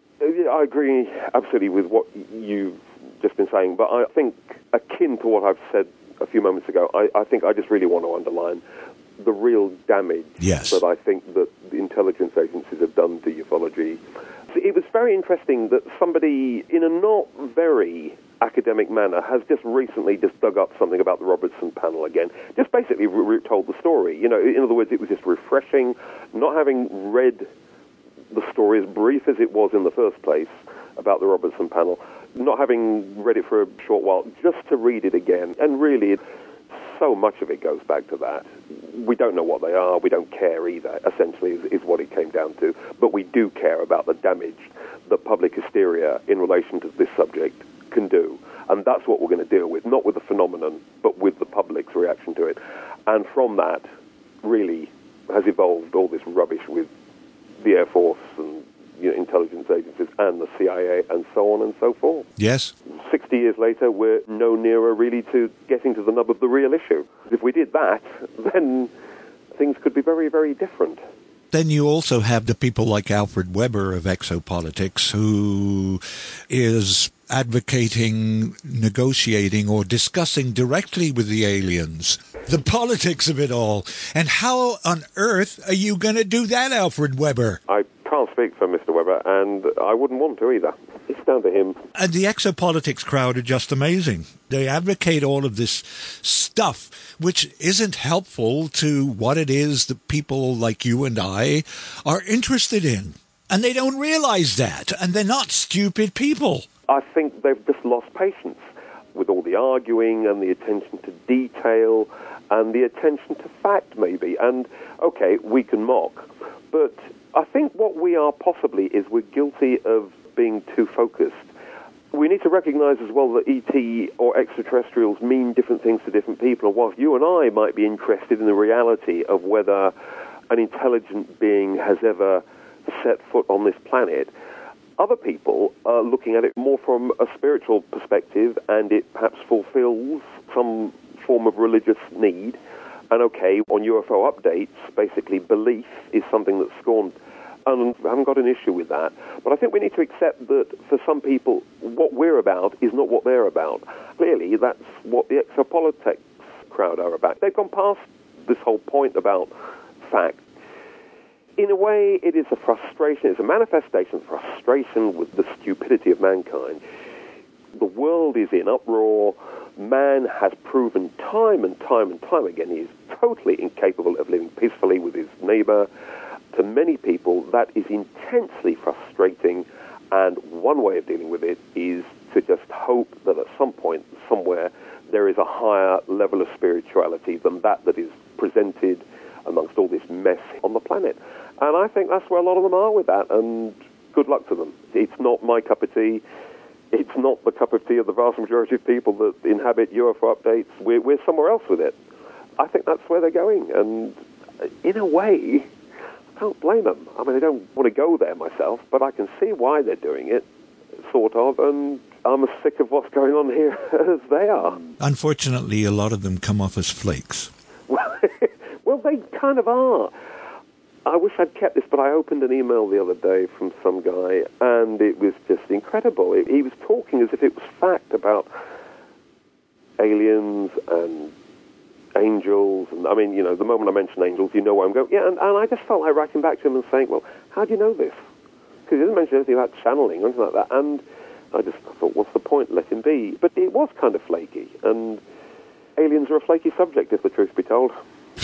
I agree absolutely with what you've just been saying, but I think akin to what I've said a few moments ago, I think I just really want to underline the real damage that I think that the intelligence agencies have done to ufology. It was very interesting that somebody, in a not very academic manner, has just recently dug up something about the Robertson panel again. Just basically told the story. In other words, it was just refreshing, not having read the story as brief as it was in the first place about the Robertson panel, not having read it for a short while, just to read it again. And really, so much of it goes back to that. We don't know what they are. We don't care either, essentially, is what it came down to. But we do care about the damage that public hysteria in relation to this subject can do. And that's what we're going to deal with, not with the phenomenon, but with the public's reaction to it. And from that, really, has evolved all this rubbish with the Air Force and intelligence agencies and the CIA and so on and so forth. Yes. 60 years later, we're no nearer really to getting to the nub of the real issue. If we did that, then things could be very, very different. Then you also have the people like Alfred Weber of Exopolitics, who is advocating negotiating or discussing directly with the aliens the politics of it all. And how on earth are you going to do that, Alfred Weber? I can't speak for Mr. Weber, and I wouldn't want to either. It's down to him. And the Exopolitics crowd are just amazing. They advocate all of this stuff, which isn't helpful to what it is that people like you and I are interested in. And they don't realize that. And they're not stupid people. I think they've just lost patience with all the arguing and the attention to detail and the attention to fact, maybe. And, okay, we can mock. But I think what we are possibly is we're guilty of being too focused. We need to recognize as well that ET or extraterrestrials mean different things to different people. And whilst you and I might be interested in the reality of whether an intelligent being has ever set foot on this planet, other people are looking at it more from a spiritual perspective, and it perhaps fulfills some form of religious need. And okay, on UFO updates, basically belief is something that's scorned, and I haven't got an issue with that. But I think we need to accept that for some people, what we're about is not what they're about. Clearly, that's what the exopolitics crowd are about. They've gone past this whole point about fact. In a way, it is a frustration. It's a manifestation of frustration with the stupidity of mankind. The world is in uproar. Man has proven time and time and time again he is totally incapable of living peacefully with his neighbor. To many people, that is intensely frustrating, and one way of dealing with it is to just hope that at some point, somewhere, there is a higher level of spirituality than that is presented amongst all this mess on the planet. And I think that's where a lot of them are with that, and good luck to them. It's not my cup of tea. It's not the cup of tea of the vast majority of people that inhabit UFO updates. We're somewhere else with it. I think that's where they're going, and in a way, I can't blame them. I mean, I don't want to go there myself, but I can see why they're doing it, sort of, and I'm as sick of what's going on here as they are. Unfortunately, a lot of them come off as flakes. Well, they kind of are. I wish I'd kept this, but I opened an email the other day from some guy, and it was just incredible. He was talking as if it was fact about aliens and angels. And I mean, the moment I mention angels, you know where I'm going. Yeah, and I just felt like writing back to him and saying, well, how do you know this? Because he didn't mention anything about channeling or anything like that. And I thought, what's the point? Let him be. But it was kind of flaky, and aliens are a flaky subject, if the truth be told.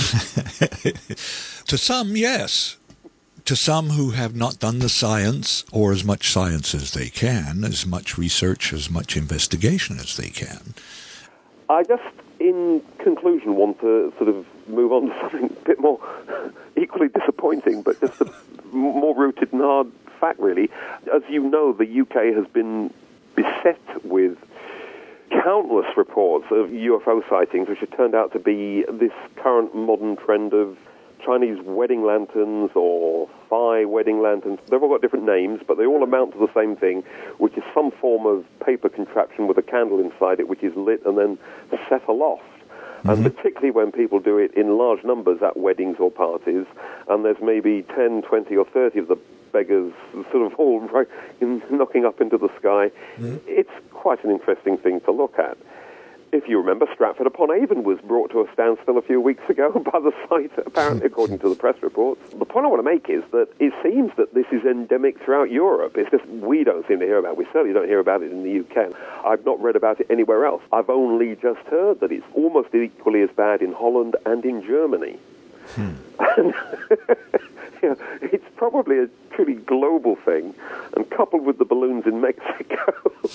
To some, yes. To some who have not done the science, or as much science as they can, as much research, as much investigation as they can. I just, in conclusion, want to sort of move on to something a bit more equally disappointing, but just a more rooted in hard fact, really. As you know, the UK has been beset with countless reports of UFO sightings, which have turned out to be this current modern trend of Chinese wedding lanterns or Phi wedding lanterns. They've all got different names, but they all amount to the same thing, which is some form of paper contraption with a candle inside it, which is lit and then set aloft. Mm-hmm. And particularly when people do it in large numbers at weddings or parties, and there's maybe 10, 20 or 30 of the beggars sort of all knocking up into the sky. Mm-hmm. It's quite an interesting thing to look at. If you remember, Stratford-upon-Avon was brought to a standstill a few weeks ago by the site, apparently, according to the press reports. The point I want to make is that it seems that this is endemic throughout Europe. It's just we don't seem to hear about it. We certainly don't hear about it in the UK. I've not read about it anywhere else. I've only just heard that it's almost equally as bad in Holland and in Germany. And, it's probably a truly global thing, and coupled with the balloons in Mexico,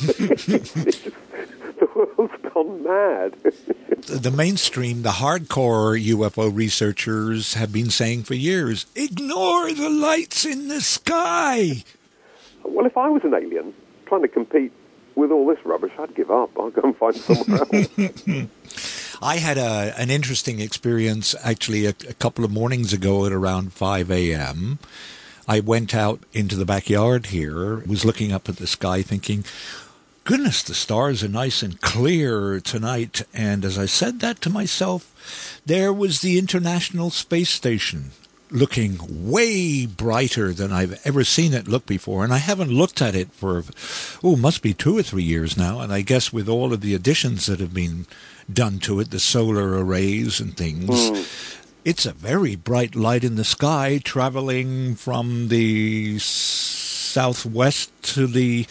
the world's gone mad. The mainstream, the hardcore UFO researchers have been saying for years, ignore the lights in the sky. Well, if I was an alien trying to compete with all this rubbish, I'd give up. I'll go and find somewhere else. I had an interesting experience, actually, a couple of mornings ago at around 5 a.m. I went out into the backyard here, was looking up at the sky thinking, goodness, the stars are nice and clear tonight. And as I said that to myself, there was the International Space Station looking way brighter than I've ever seen it look before. And I haven't looked at it for, must be 2 or 3 years now. And I guess with all of the additions that have been done to it, the solar arrays and things, it's a very bright light in the sky traveling from the southwest to the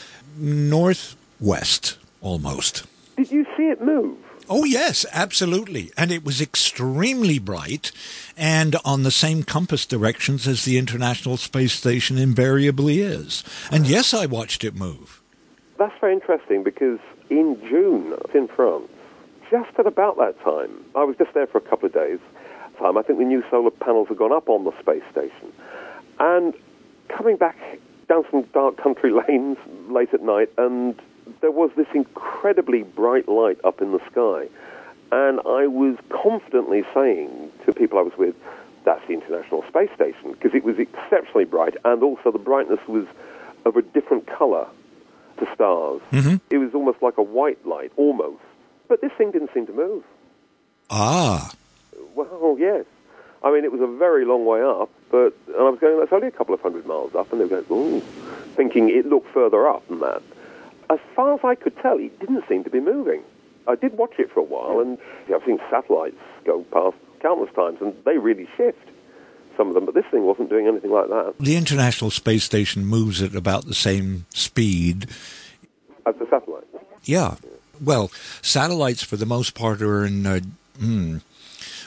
northwest, almost. Did you see it move? Oh, yes, absolutely. And it was extremely bright and on the same compass directions as the International Space Station invariably is. And yes, I watched it move. That's very interesting because in June, in France, just at about that time, I was just there for a couple of days. I think the new solar panels had gone up on the space station. And coming back down some dark country lanes late at night, and there was this incredibly bright light up in the sky. And I was confidently saying to people I was with, that's the International Space Station, because it was exceptionally bright, and also the brightness was of a different color to stars. Mm-hmm. It was almost like a white light, almost. But this thing didn't seem to move. Ah. Well, yes. I mean, it was a very long way up, and I was going, that's only a couple of 100 miles up, and they were going, ooh, thinking it looked further up than that. As far as I could tell, it didn't seem to be moving. I did watch it for a while, and I've seen satellites go past countless times, and they really shift, some of them, but this thing wasn't doing anything like that. The International Space Station moves at about the same speed as the satellite. Yeah. Well, satellites, for the most part, are in,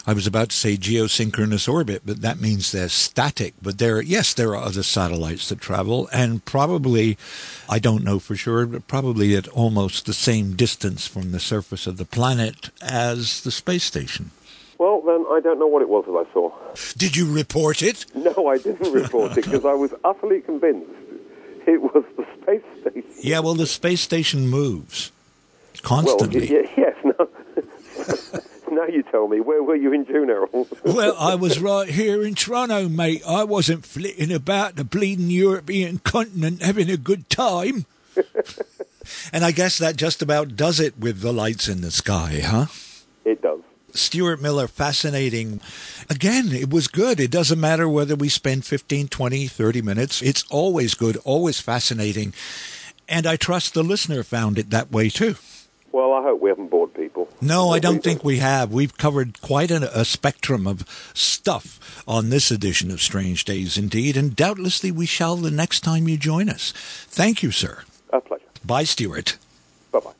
I was about to say geosynchronous orbit, but that means they're static. But there are other satellites that travel, and probably, I don't know for sure, but probably at almost the same distance from the surface of the planet as the space station. Well, then, I don't know what it was that I saw. Did you report it? No, I didn't report it, because I was utterly convinced it was the space station. Yeah, well, the space station moves constantly. Well, yes, no. Now you tell me, where were you in June, Errol? Well, I was right here in Toronto, mate. I wasn't flitting about the bleeding European continent having a good time. And I guess that just about does it with the lights in the sky, huh? It does. Stuart Miller, fascinating. Again, it was good. It doesn't matter whether we spend 15, 20, 30 minutes. It's always good, always fascinating. And I trust the listener found it that way, too. Well, I hope we haven't bored people. No, I don't think we have. We've covered quite a spectrum of stuff on this edition of Strange Days Indeed, and doubtlessly we shall the next time you join us. Thank you, sir. A pleasure. Bye, Stuart. Bye-bye.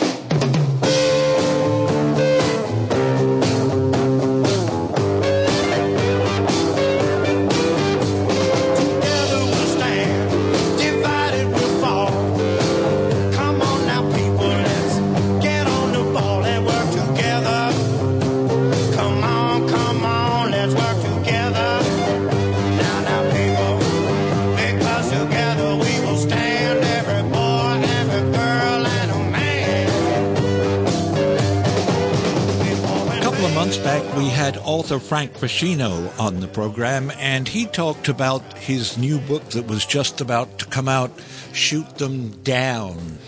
Months back, we had author Frank Fascino on the program, and he talked about his new book that was just about to come out, Shoot Them Down.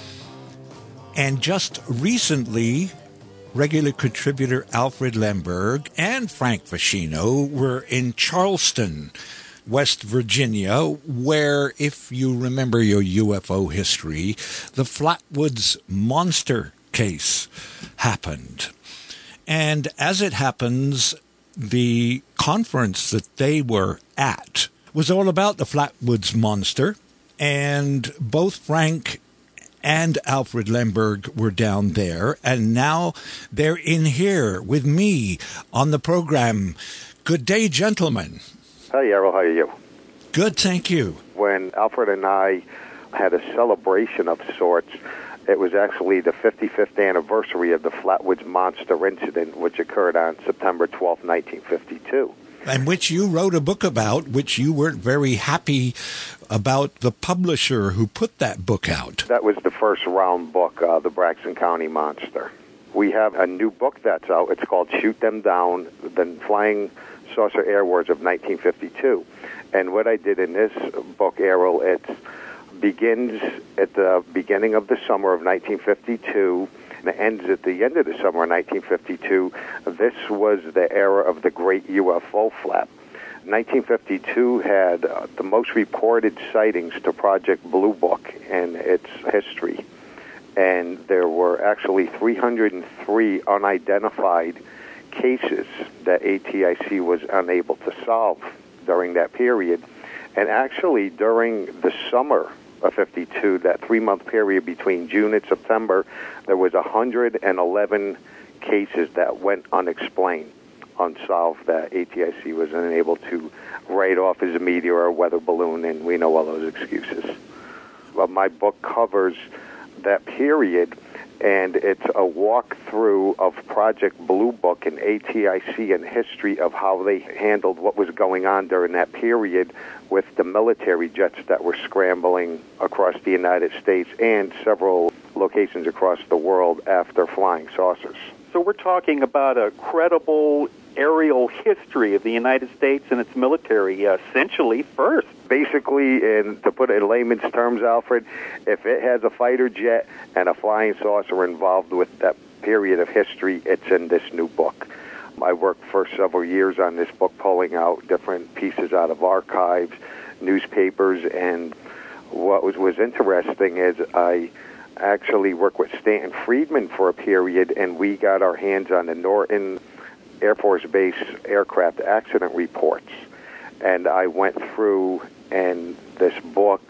And just recently, regular contributor Alfred Lemberg and Frank Fascino were in Charleston, West Virginia, where, if you remember your UFO history, the Flatwoods monster case happened. And as it happens, the conference that they were at was all about the Flatwoods monster, and both Frank and Alfred Lemberg were down there, and now they're in here with me on the program. Good day, gentlemen. Hi, Errol. How are you? Good, thank you. When Alfred and I had a celebration of sorts, it was actually the 55th anniversary of the Flatwoods Monster Incident, which occurred on September 12, 1952. And which you wrote a book about, which you weren't very happy about the publisher who put that book out. That was the first round book, The Braxton County Monster. We have a new book that's out. It's called Shoot Them Down, The Flying Saucer Air Wars of 1952. And what I did in this book, Errol, it begins at the beginning of the summer of 1952 and ends at the end of the summer of 1952. This was the era of the great UFO flap. 1952 had the most reported sightings to Project Blue Book in its history. And there were actually 303 unidentified cases that ATIC was unable to solve during that period. And actually, during the summer of 52, that 3-month period between June and September, there was 111 cases that went unexplained, unsolved, that ATIC was unable to write off as a meteor or a weather balloon, and we know all those excuses. Well, my book covers that period, and it's a walkthrough of Project Blue Book and ATIC and history of how they handled what was going on during that period with the military jets that were scrambling across the United States and several locations across the world after flying saucers. So we're talking about a credible aerial history of the United States and its military, essentially first. Basically, and to put it in layman's terms, Alfred, if it has a fighter jet and a flying saucer involved with that period of history, it's in this new book. I worked for several years on this book, pulling out different pieces out of archives, newspapers, and what was interesting is I actually worked with Stanton Friedman for a period, and we got our hands on the Norton Air Force Base aircraft accident reports. And I went through in this book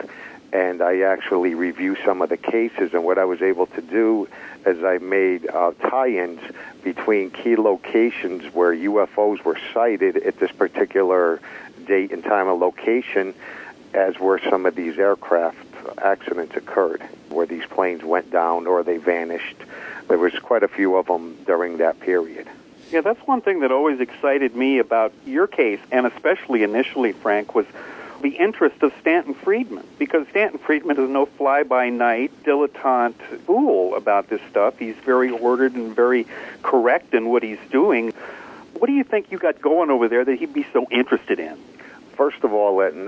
and I actually review some of the cases. And what I was able to do is I made tie-ins between key locations where UFOs were sighted at this particular date and time and location, as where some of these aircraft accidents occurred, where these planes went down or they vanished. There was quite a few of them during that period. Yeah, that's one thing that always excited me about your case, and especially initially, Frank, was the interest of Stanton Friedman, because Stanton Friedman is no fly-by-night dilettante fool about this stuff. He's very ordered and very correct in what he's doing. What do you think you got going over there that he'd be so interested in? First of all, in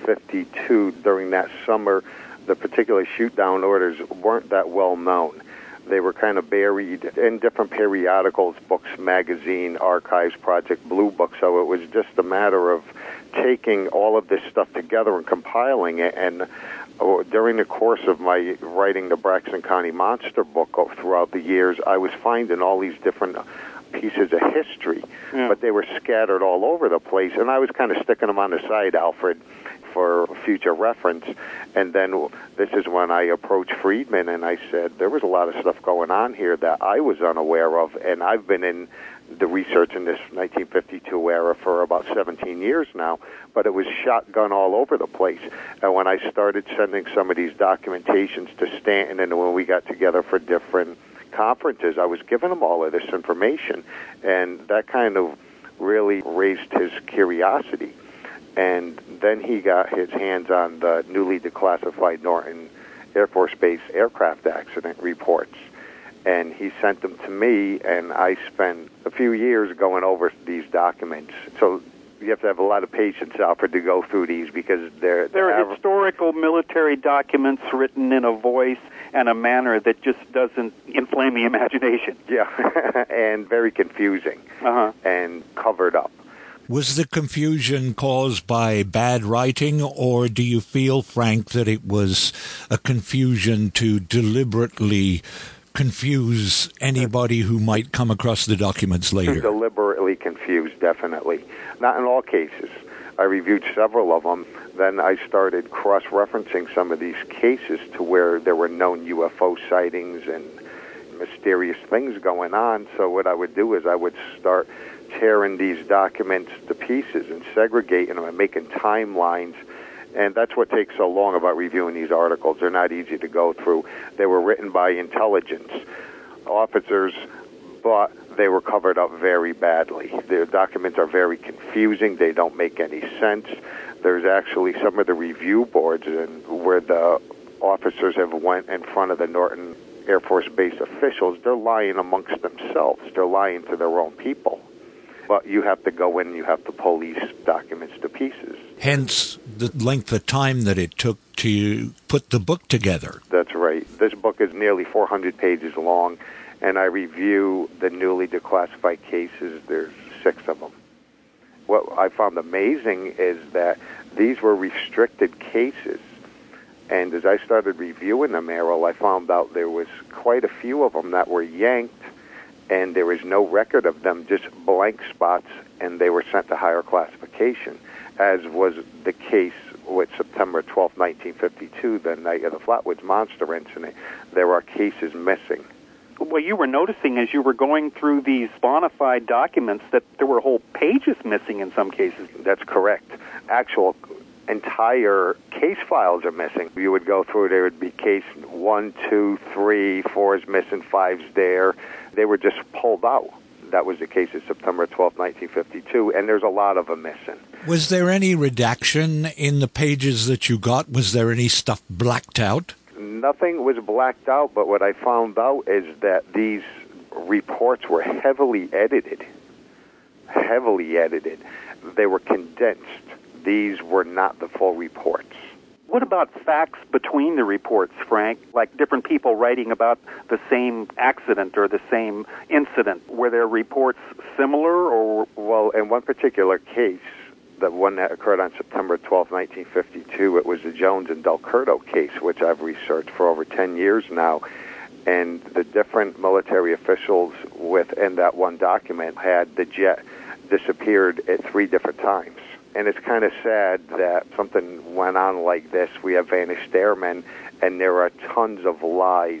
1952, during that summer, the particular shoot-down orders weren't that well known. They were kind of buried in different periodicals, books, magazine, archives, Project Blue Book, so it was just a matter of taking all of this stuff together and compiling it. And during the course of my writing the Braxton County Monster book throughout the years, I was finding all these different pieces of history, but they were scattered all over the place, and I was kind of sticking them on the side, Alfred, for future reference. And then this is when I approached Friedman, and I said, there was a lot of stuff going on here that I was unaware of, and I've been in the research in this 1952 era for about 17 years now, but it was shotgun all over the place. And when I started sending some of these documentations to Stanton, and when we got together for different conferences, I was giving him all of this information, and that kind of really raised his curiosity. And then he got his hands on the newly declassified Norton Air Force Base aircraft accident reports, and he sent them to me, and I spent a few years going over these documents. So you have to have a lot of patience, Alfred, to go through these, because they're historical military documents written in a voice and a manner that just doesn't inflame the imagination. Yeah, and very confusing and covered up. Was the confusion caused by bad writing, or do you feel, Frank, that it was a confusion to deliberately confuse anybody who might come across the documents later? Deliberately confused, definitely. Not in all cases. I reviewed several of them. Then I started cross-referencing some of these cases to where there were known UFO sightings and mysterious things going on. So what I would do is I would start tearing these documents to pieces and segregating them and making timelines. And that's what takes so long about reviewing these articles. They're not easy to go through. They were written by intelligence officers, but they were covered up very badly. The documents are very confusing. They don't make any sense. There's actually some of the review boards where the officers have went in front of the Norton Air Force Base officials. They're lying amongst themselves. They're lying to their own people. But you have to go in and you have to pull these documents to pieces. Hence the length of time that it took to put the book together. That's right. This book is nearly 400 pages long, and I review the newly declassified cases. There's 6 of them. What I found amazing is that these were restricted cases. And as I started reviewing them, Errol, I found out there was quite a few of them that were yanked, and there was no record of them, just blank spots, and they were sent to higher classification, as was the case with September 12, 1952, the night of the Flatwoods Monster incident. There are cases missing. Well, you were noticing as you were going through these bona fide documents that there were whole pages missing in some cases. That's correct. Actual entire case files are missing. You would go through, there would be case 1, 2, 3, 4 is missing, 5's there. They were just pulled out. That was the case of September 12, 1952, and there's a lot of them missing. Was there any redaction in the pages that you got? Was there any stuff blacked out? Nothing was blacked out, but what I found out is that these reports were heavily edited. Heavily edited. They were condensed. These were not the full reports. What about facts between the reports, Frank? Like different people writing about the same accident or the same incident. Were their reports similar? Or well, in one particular case, the one that occurred on September 12, 1952, it was the Jones and Del Curto case, which I've researched for over 10 years now. And the different military officials within that one document had the jet disappeared at 3 different times. And it's kind of sad that something went on like this. We have vanished airmen, and there are tons of lies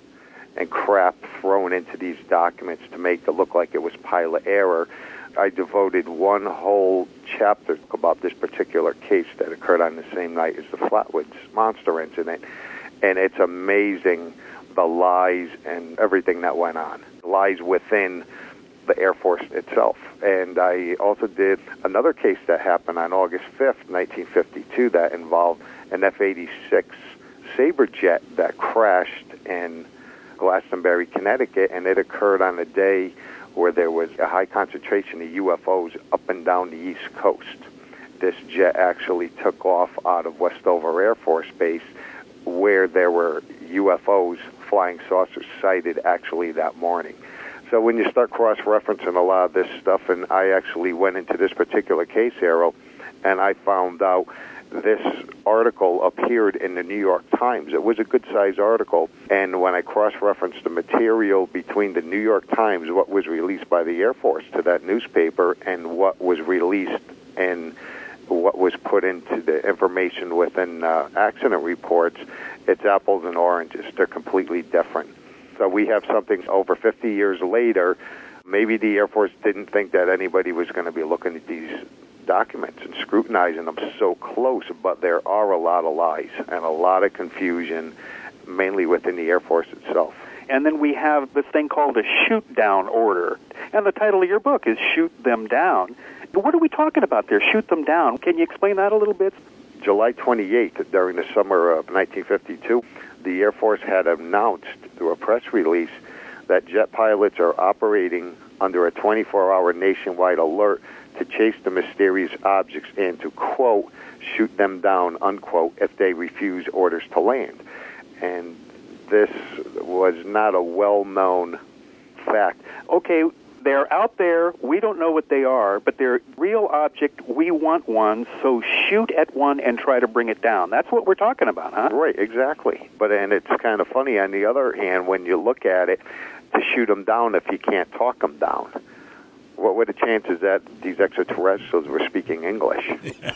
and crap thrown into these documents to make it look like it was pilot error. I devoted one whole chapter about this particular case that occurred on the same night as the Flatwoods monster incident, and it's amazing the lies and everything that went on. Lies within the Air Force itself. And I also did another case that happened on August 5th, 1952, that involved an F-86 Sabre jet that crashed in Glastonbury, Connecticut, and it occurred on a day where there was a high concentration of UFOs up and down the East Coast. This jet actually took off out of Westover Air Force Base, where there were UFOs, flying saucers, sighted actually that morning. So when you start cross-referencing a lot of this stuff, and I actually went into this particular case, Errol, and I found out this article appeared in the New York Times. It was a good-sized article, and when I cross-referenced the material between the New York Times, what was released by the Air Force to that newspaper, and what was released and what was put into the information within accident reports, it's apples and oranges. They're completely different. So we have something over 50 years later. Maybe the Air Force didn't think that anybody was going to be looking at these documents and scrutinizing them so close, but there are a lot of lies and a lot of confusion, mainly within the Air Force itself. And then we have this thing called a shoot-down order. And the title of your book is Shoot Them Down. What are we talking about there, shoot them down? Can you explain that a little bit? July 28th, during the summer of 1952, the Air Force had announced through a press release that jet pilots are operating under a 24-hour nationwide alert to chase the mysterious objects and to, quote, shoot them down, unquote, if they refuse orders to land. And this was not a well-known fact. Okay, they're out there, we don't know what they are, but they're real object, we want one, so shoot at one and try to bring it down. That's what we're talking about, huh? Right, exactly. And it's kind of funny, on the other hand, when you look at it, to shoot them down if you can't talk them down. What were the chances that these extraterrestrials were speaking English?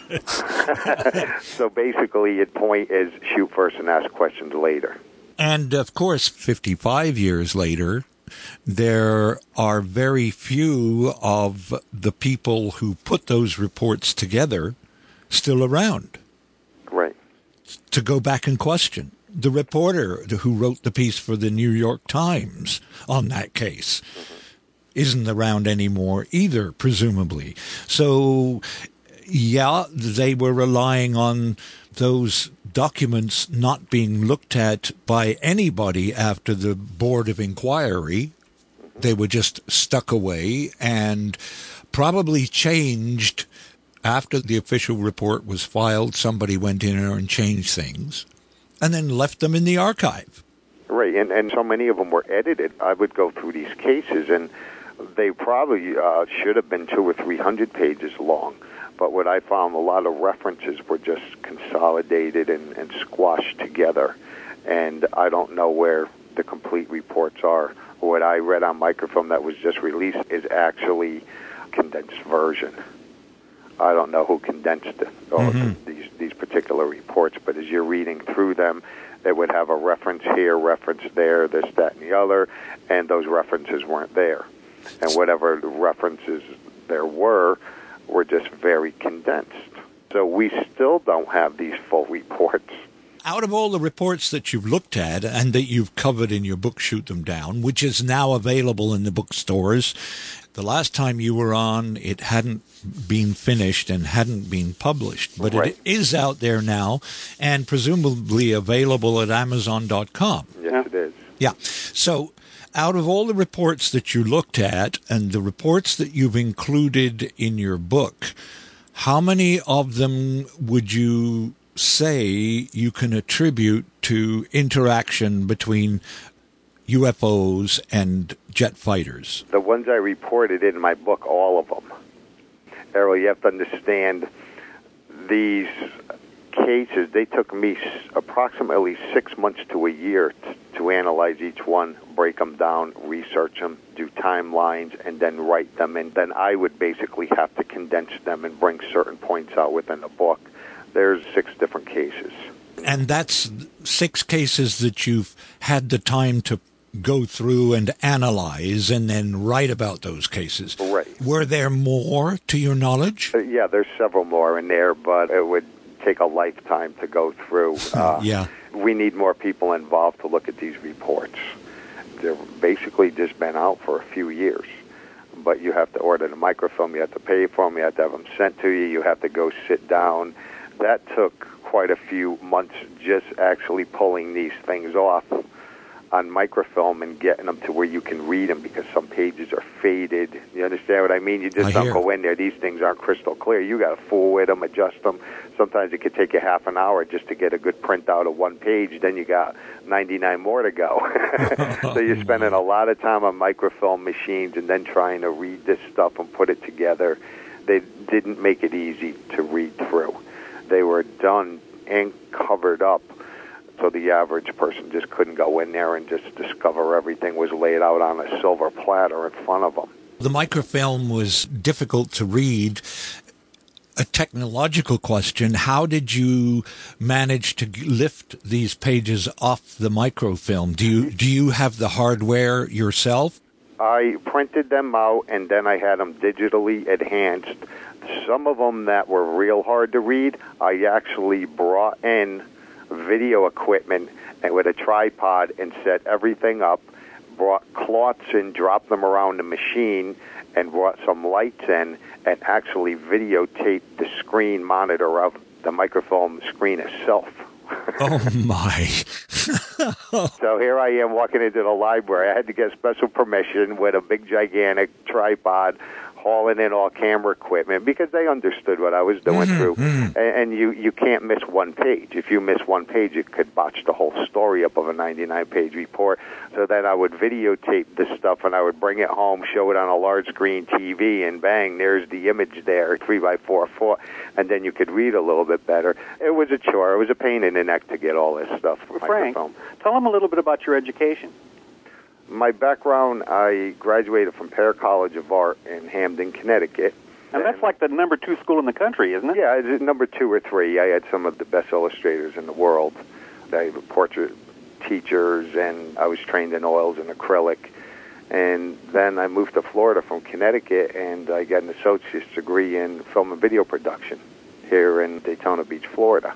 So basically, your point is shoot first and ask questions later. And, of course, 55 years later, there are very few of the people who put those reports together still around. Right. To go back and question. The reporter who wrote the piece for the New York Times on that case isn't around anymore either, presumably. So, yeah, they were relying on those documents not being looked at by anybody after the Board of Inquiry. They were just stuck away and probably changed after the official report was filed. Somebody went in there and changed things and then left them in the archive. Right, and so many of them were edited. I would go through these cases, and they probably should have been 200 or 300 pages long. But what I found, a lot of references were just consolidated and squashed together. And I don't know where the complete reports are. What I read on microfilm that was just released is actually a condensed version. I don't know who condensed these particular reports, but as you're reading through them, they would have a reference here, reference there, this, that, and the other, and those references weren't there. And whatever references there were just very condensed. So we still don't have these full reports. Out of all the reports that you've looked at and that you've covered in your book, Shoot Them Down, which is now available in the bookstores, the last time you were on, it hadn't been finished and hadn't been published. But It is out there now and presumably available at Amazon.com. Yes, it is. Yeah. So out of all the reports that you looked at and the reports that you've included in your book, how many of them would you say you can attribute to interaction between UFOs and jet fighters? The ones I reported in my book, all of them. Errol, you have to understand these cases, they took me approximately 6 months to a year to analyze each one, break them down, research them, do timelines, and then write them. And then I would basically have to condense them and bring certain points out within the book. There's 6 different cases. And that's 6 cases that you've had the time to go through and analyze and then write about those cases. Right. Were there more, to your knowledge? Yeah, there's several more in there, but it would take a lifetime to go through. Yeah. We need more people involved to look at these reports. They've basically just been out for a few years. But you have to order the microfilm, you have to pay for them, you have to have them sent to you, you have to go sit down. That took quite a few months just actually pulling these things off on microfilm and getting them to where you can read them, because some pages are faded. You understand what I mean? You just don't go in there. These things aren't crystal clear. You got to fool with them, adjust them. Sometimes it could take you half an hour just to get a good printout of one page. Then you got 99 more to go. So you're spending a lot of time on microfilm machines and then trying to read this stuff and put it together. They didn't make it easy to read through. They were done and covered up, so the average person just couldn't go in there and just discover everything was laid out on a silver platter in front of them. The microfilm was difficult to read. A technological question, how did you manage to lift these pages off the microfilm? Do you have the hardware yourself? I printed them out, and then I had them digitally enhanced. Some of them that were real hard to read, I actually brought in video equipment and with a tripod and set everything up, brought cloths and dropped them around the machine, and brought some lights in and actually videotaped the screen monitor of the microfilm screen itself. Oh, my. So here I am walking into the library. I had to get special permission with a big, gigantic tripod, hauling in all camera equipment, because they understood what I was going through. And you can't miss one page. If you miss one page, it could botch the whole story up of a 99-page report. So then I would videotape this stuff, and I would bring it home, show it on a large screen TV, and bang, there's the image there, 3x4, and then you could read a little bit better. It was a chore. It was a pain in the neck to get all this stuff from Frank, microfilm. Tell them a little bit about your education. My background, I graduated from Pear College of Art in Hamden, Connecticut. And that's like the number 2 school in the country, isn't it? Yeah, it's number 2 or 3. I had some of the best illustrators in the world. I have portrait teachers, and I was trained in oils and acrylic. And then I moved to Florida from Connecticut, and I got an associate's degree in film and video production here in Daytona Beach, Florida.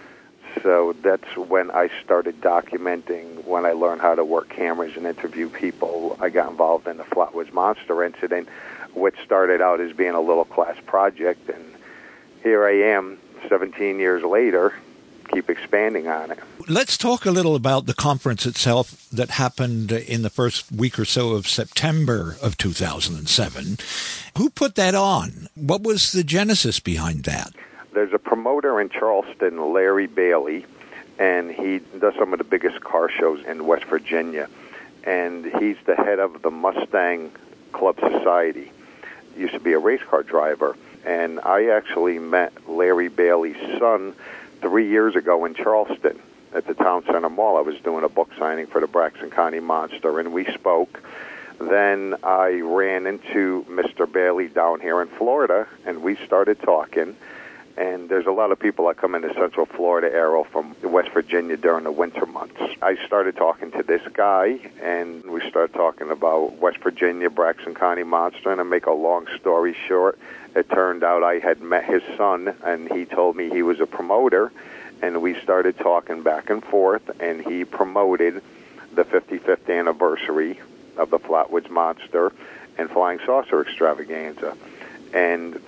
So that's when I started documenting, when I learned how to work cameras and interview people. I got involved in the Flatwoods Monster incident, which started out as being a little class project. And here I am, 17 years later, keep expanding on it. Let's talk a little about the conference itself that happened in the first week or so of September of 2007. Who put that on? What was the genesis behind that? There's a promoter in Charleston, Larry Bailey, and he does some of the biggest car shows in West Virginia. And he's the head of the Mustang Club Society. He used to be a race car driver. And I actually met Larry Bailey's son 3 years ago in Charleston at the Town Center Mall. I was doing a book signing for the Braxton County Monster, and we spoke. Then I ran into Mr. Bailey down here in Florida, and we started talking. And there's a lot of people that come into Central Florida area from West Virginia during the winter months. I started talking to this guy, and we started talking about West Virginia, Braxton County Monster, and to make a long story short, it turned out I had met his son, and he told me he was a promoter, and we started talking back and forth, and he promoted the 55th anniversary of the Flatwoods Monster and Flying Saucer Extravaganza. And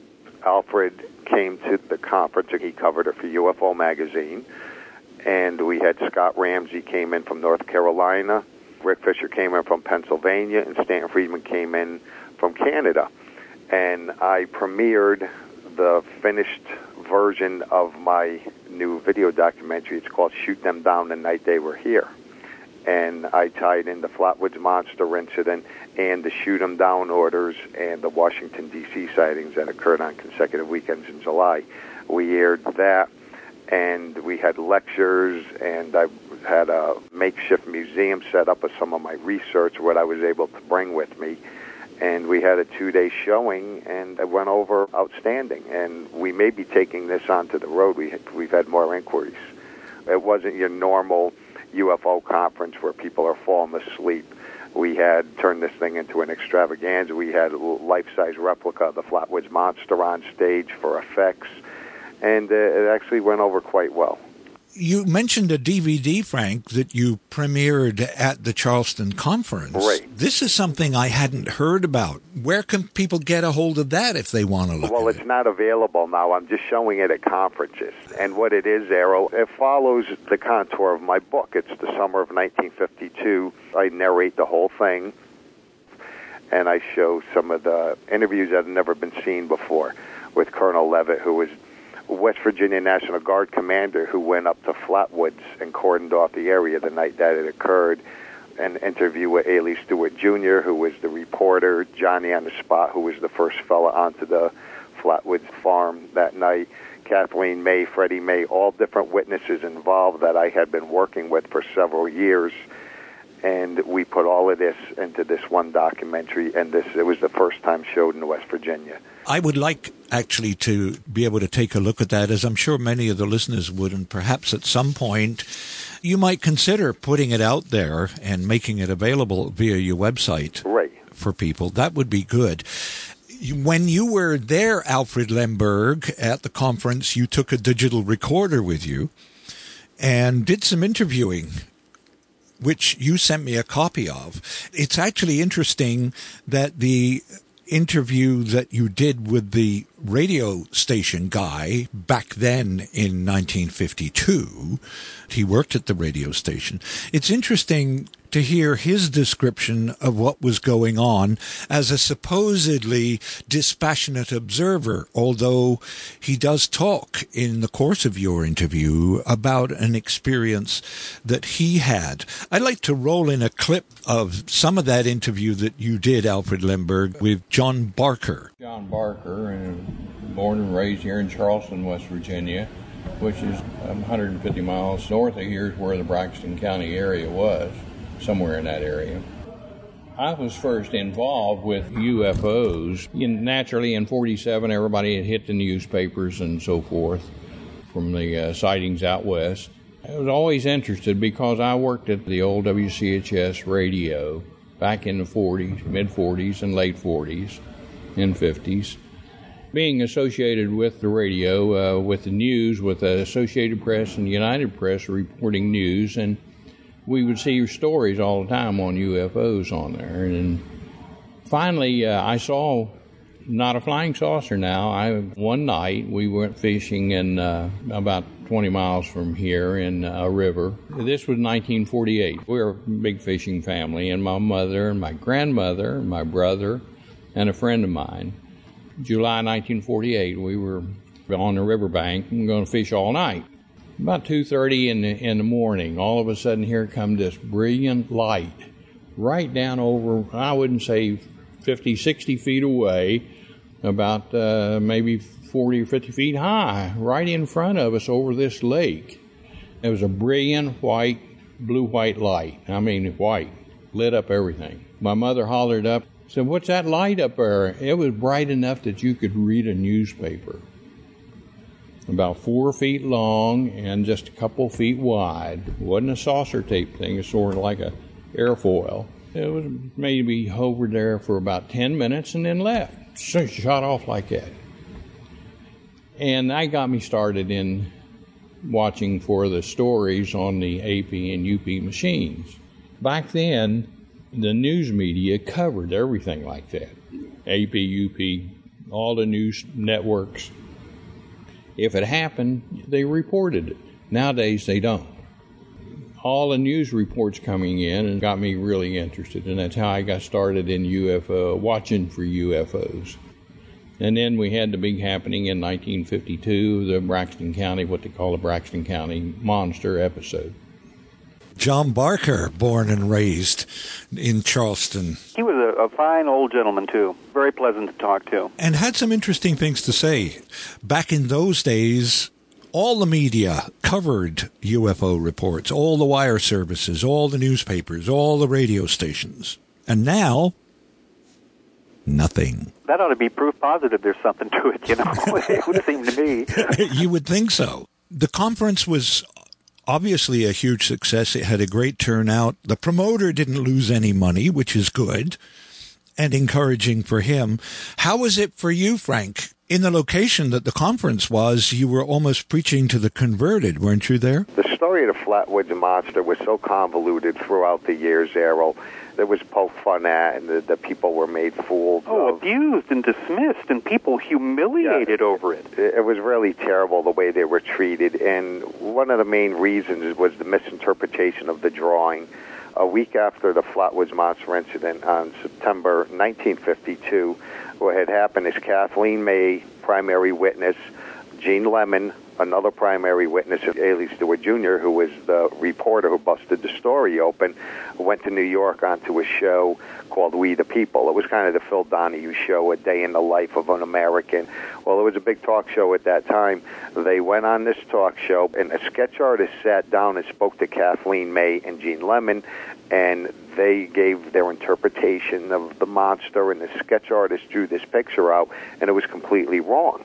Alfred came to the conference, and he covered it for UFO Magazine. And we had Scott Ramsey came in from North Carolina, Rick Fisher came in from Pennsylvania, and Stanton Friedman came in from Canada. And I premiered the finished version of my new video documentary. It's called Shoot Them Down the Night They Were Here. And I tied in the Flatwoods Monster incident and the Shoot 'em Down orders and the Washington, D.C. sightings that occurred on consecutive weekends in July. We aired that, and we had lectures, and I had a makeshift museum set up with some of my research, what I was able to bring with me. And we had a 2-day showing, and it went over outstanding. And we may be taking this onto the road. We've had more inquiries. It wasn't your normal UFO conference where people are falling asleep. We had turned this thing into an extravaganza. We had a life-size replica of the Flatwoods Monster on stage for effects, and it actually went over quite well. You mentioned a DVD, Frank, that you premiered at the Charleston conference. Right. This is something I hadn't heard about. Where can people get a hold of that if they want to look Well, at it's not available now. I'm just showing it at conferences. And what it is, Errol, it follows the contour of my book. It's the summer of 1952. I narrate the whole thing, and I show some of the interviews that have never been seen before with Colonel Levitt, who was West Virginia National Guard commander who went up to Flatwoods and cordoned off the area the night that it occurred. An interview with Ailey Stewart Jr., who was the reporter, Johnny on the Spot, who was the first fella onto the Flatwoods farm that night, Kathleen May, Freddie May, all different witnesses involved that I had been working with for several years. And we put all of this into this one documentary, and it was the first time showed in West Virginia. I would like, actually, to be able to take a look at that, as I'm sure many of the listeners would, and perhaps at some point you might consider putting it out there and making it available via your website for people. That would be good. When you were there, Alfred Lemberg, at the conference, you took a digital recorder with you and did some interviewing, which you sent me a copy of. It's actually interesting that the interview that you did with the radio station guy back then in 1952, he worked at the radio station. It's interesting to hear his description of what was going on as a supposedly dispassionate observer, although he does talk in the course of your interview about an experience that he had. I'd like to roll in a clip of some of that interview that you did, Alfred Lemberg, with John Barker. John Barker, born and raised here in Charleston, West Virginia, which is 150 miles north of here is where the Braxton County area was. Somewhere in that area. I was first involved with UFOs. Naturally, in 47, everybody had hit the newspapers and so forth from the sightings out west. I was always interested because I worked at the old WCHS radio back in the 40s, mid-40s and late 40s and 50s. Being associated with the radio, with the news, with the Associated Press and United Press reporting news, and we would see stories all the time on UFOs on there. And finally, I saw not a flying saucer now. One night, we went fishing in about 20 miles from here in a river. This was 1948. We were a big fishing family, and my mother and my grandmother, and my brother, and a friend of mine. July 1948, we were on the riverbank and going to fish all night. About 2:30 in the morning, all of a sudden here come this brilliant light right down over, I wouldn't say 50, 60 feet away, about maybe 40 or 50 feet high, right in front of us over this lake. It was a brilliant white, blue-white light. I mean white, lit up everything. My mother hollered up, said, "What's that light up there?" It was bright enough that you could read a newspaper. About 4 feet long and just a couple feet wide. It wasn't a saucer tape thing. It's sort of like a airfoil. It was maybe hovered there for about 10 minutes and then left. Shot off like that. And that got me started in watching for the stories on the AP and UP machines. Back then, the news media covered everything like that. AP, UP, all the news networks. If it happened, they reported it. Nowadays, they don't. All the news reports coming in and got me really interested, and that's how I got started in UFO, watching for UFOs. And then we had the big happening in 1952, the Braxton County, what they call the Braxton County Monster episode. John Barker, born and raised in Charleston. He was a fine old gentleman, too. Very pleasant to talk to. And had some interesting things to say. Back in those days, All the media covered UFO reports, all the wire services, all the newspapers, all the radio stations. And now, nothing. That ought to be proof positive there's something to it, it would seem to me. You would think so. The conference was obviously a huge success. It had a great turnout. The promoter didn't lose any money, which is good and encouraging for him. How was it for you, Frank? In the location that the conference was, you were almost preaching to the converted, weren't you there? The story of the Flatwoods Monster was so convoluted throughout the years, Errol. There was poked fun at, and the people were made fools of. Abused and dismissed, and people humiliated over it. It was really terrible the way they were treated, and one of the main reasons was the misinterpretation of the drawing. A week after the Flatwoods Monster incident on September 1952, what had happened is Kathleen May, primary witness, Gene Lemon, another primary witness, Ailey Stewart Jr., who was the reporter who busted the story open, went to New York onto a show called We the People. It was kind of the Phil Donahue show, a day in the life of an American. Well, it was a big talk show at that time. They went on this talk show, and a sketch artist sat down and spoke to Kathleen May and Gene Lemon, and they gave their interpretation of the monster, and the sketch artist drew this picture out, and it was completely wrong.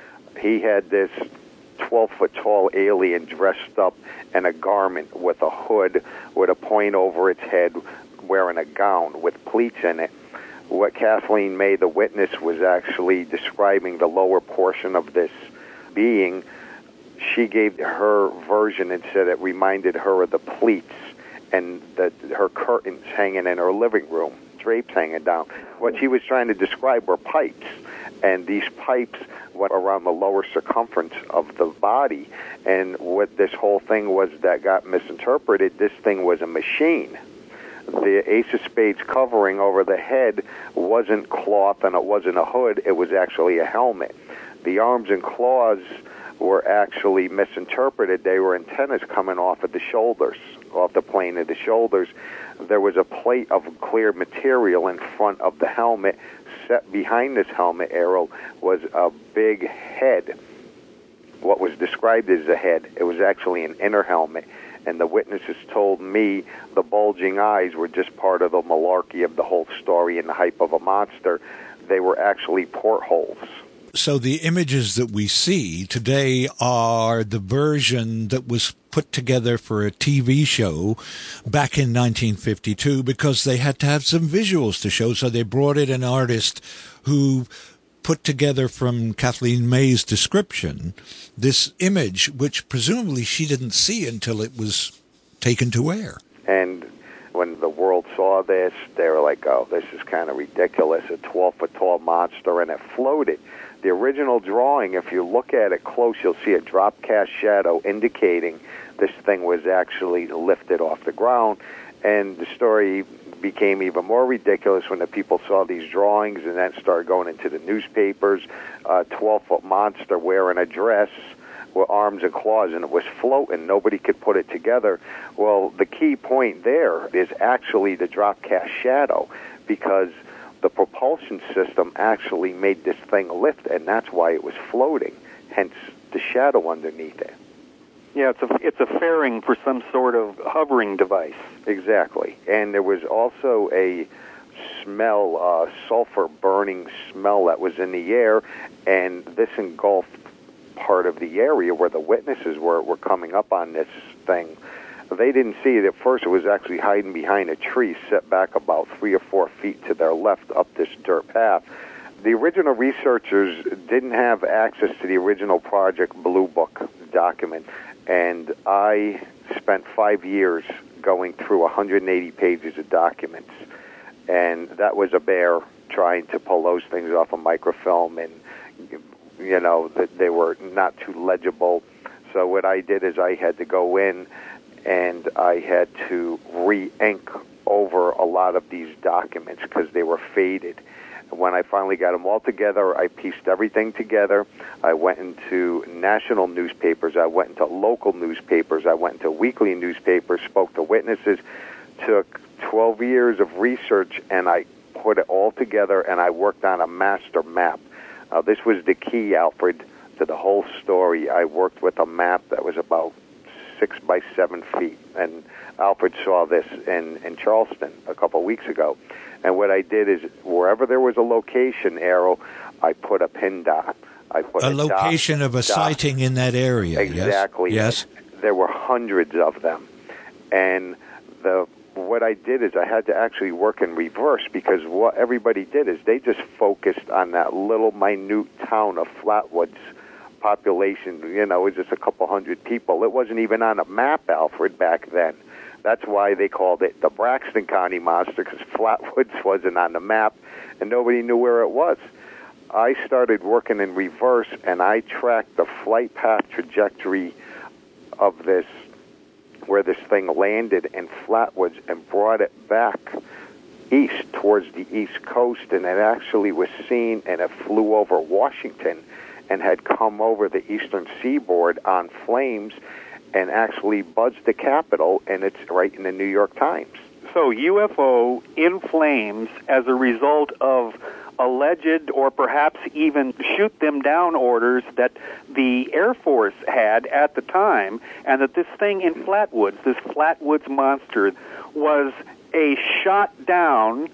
He had this 12-foot-tall alien dressed up in a garment with a hood, with a point over its head, wearing a gown with pleats in it. What Kathleen May, the witness, was actually describing the lower portion of this being. She gave her version and said it reminded her of the pleats and her curtains hanging in her living room, drapes hanging down. What she was trying to describe were pipes, and these pipes went around the lower circumference of the body. And what this whole thing was that got misinterpreted, this thing was a machine. The Ace of Spades covering over the head wasn't cloth and it wasn't a hood, it was actually a helmet. The arms and claws were actually misinterpreted. They were antennas coming off of the shoulders, off the plane of the shoulders. There was a plate of clear material in front of the helmet. Set behind this helmet, Errol, was a big head. What was described as a head, it was actually an inner helmet. And the witnesses told me the bulging eyes were just part of the malarkey of the whole story and the hype of a monster. They were actually portholes. So the images that we see today are the version that was put together for a TV show back in 1952 because they had to have some visuals to show. So they brought in an artist who put together from Kathleen May's description this image, which presumably she didn't see until it was taken to air. And when the world saw this, they were like, oh, this is kind of ridiculous, a 12-foot-tall monster, and it floated. The original drawing, if you look at it close, you'll see a drop-cast shadow indicating this thing was actually lifted off the ground. And the story became even more ridiculous when the people saw these drawings and then started going into the newspapers. A 12-foot monster wearing a dress with arms and claws, and it was floating. Nobody could put it together. Well, the key point there is actually the drop-cast shadow, because the propulsion system actually made this thing lift, and that's why it was floating, hence the shadow underneath it. Yeah, it's a fairing for some sort of hovering device. Exactly. And there was also a smell, sulfur burning smell that was in the air, and this engulfed part of the area where the witnesses were coming up on this thing. They didn't see it at first. It was actually hiding behind a tree set back about 3 or 4 feet to their left up this dirt path. The original researchers didn't have access to the original Project Blue Book document, and I spent 5 years going through 180 pages of documents, and that was a bear trying to pull those things off of microfilm, and you know that they were not too legible. So what I did is I had to go in and I had to re-ink over a lot of these documents because they were faded. When I finally got them all together, I pieced everything together. I went into national newspapers. I went into local newspapers. I went into weekly newspapers, spoke to witnesses, took 12 years of research, and I put it all together, and I worked on a master map. This was the key, Alfred, to the whole story, I worked with a map that was about 6 by 7 feet, and Alfred saw this in Charleston a couple of weeks ago. And what I did is, wherever there was a location arrow, I put a pin dot. I put a location of a sighting in that area. Exactly. Yes. There were hundreds of them, and what I did is I had to actually work in reverse, because what everybody did is they just focused on that little minute town of Flatwoods population. It was just a couple hundred people. It wasn't even on a map, Alfred, back then. That's why they called it the Braxton County Monster, because Flatwoods wasn't on the map, and nobody knew where it was. I started working in reverse, and I tracked the flight path trajectory of this, where this thing landed in Flatwoods, and brought it back east towards the East Coast, and it actually was seen, and it flew over Washington and had come over the eastern seaboard on flames and actually buzzed the Capitol, and it's right in the New York Times. So UFO in flames as a result of alleged or perhaps even shoot them down orders that the Air Force had at the time, and that this thing in Flatwoods, this Flatwoods monster, was a shot down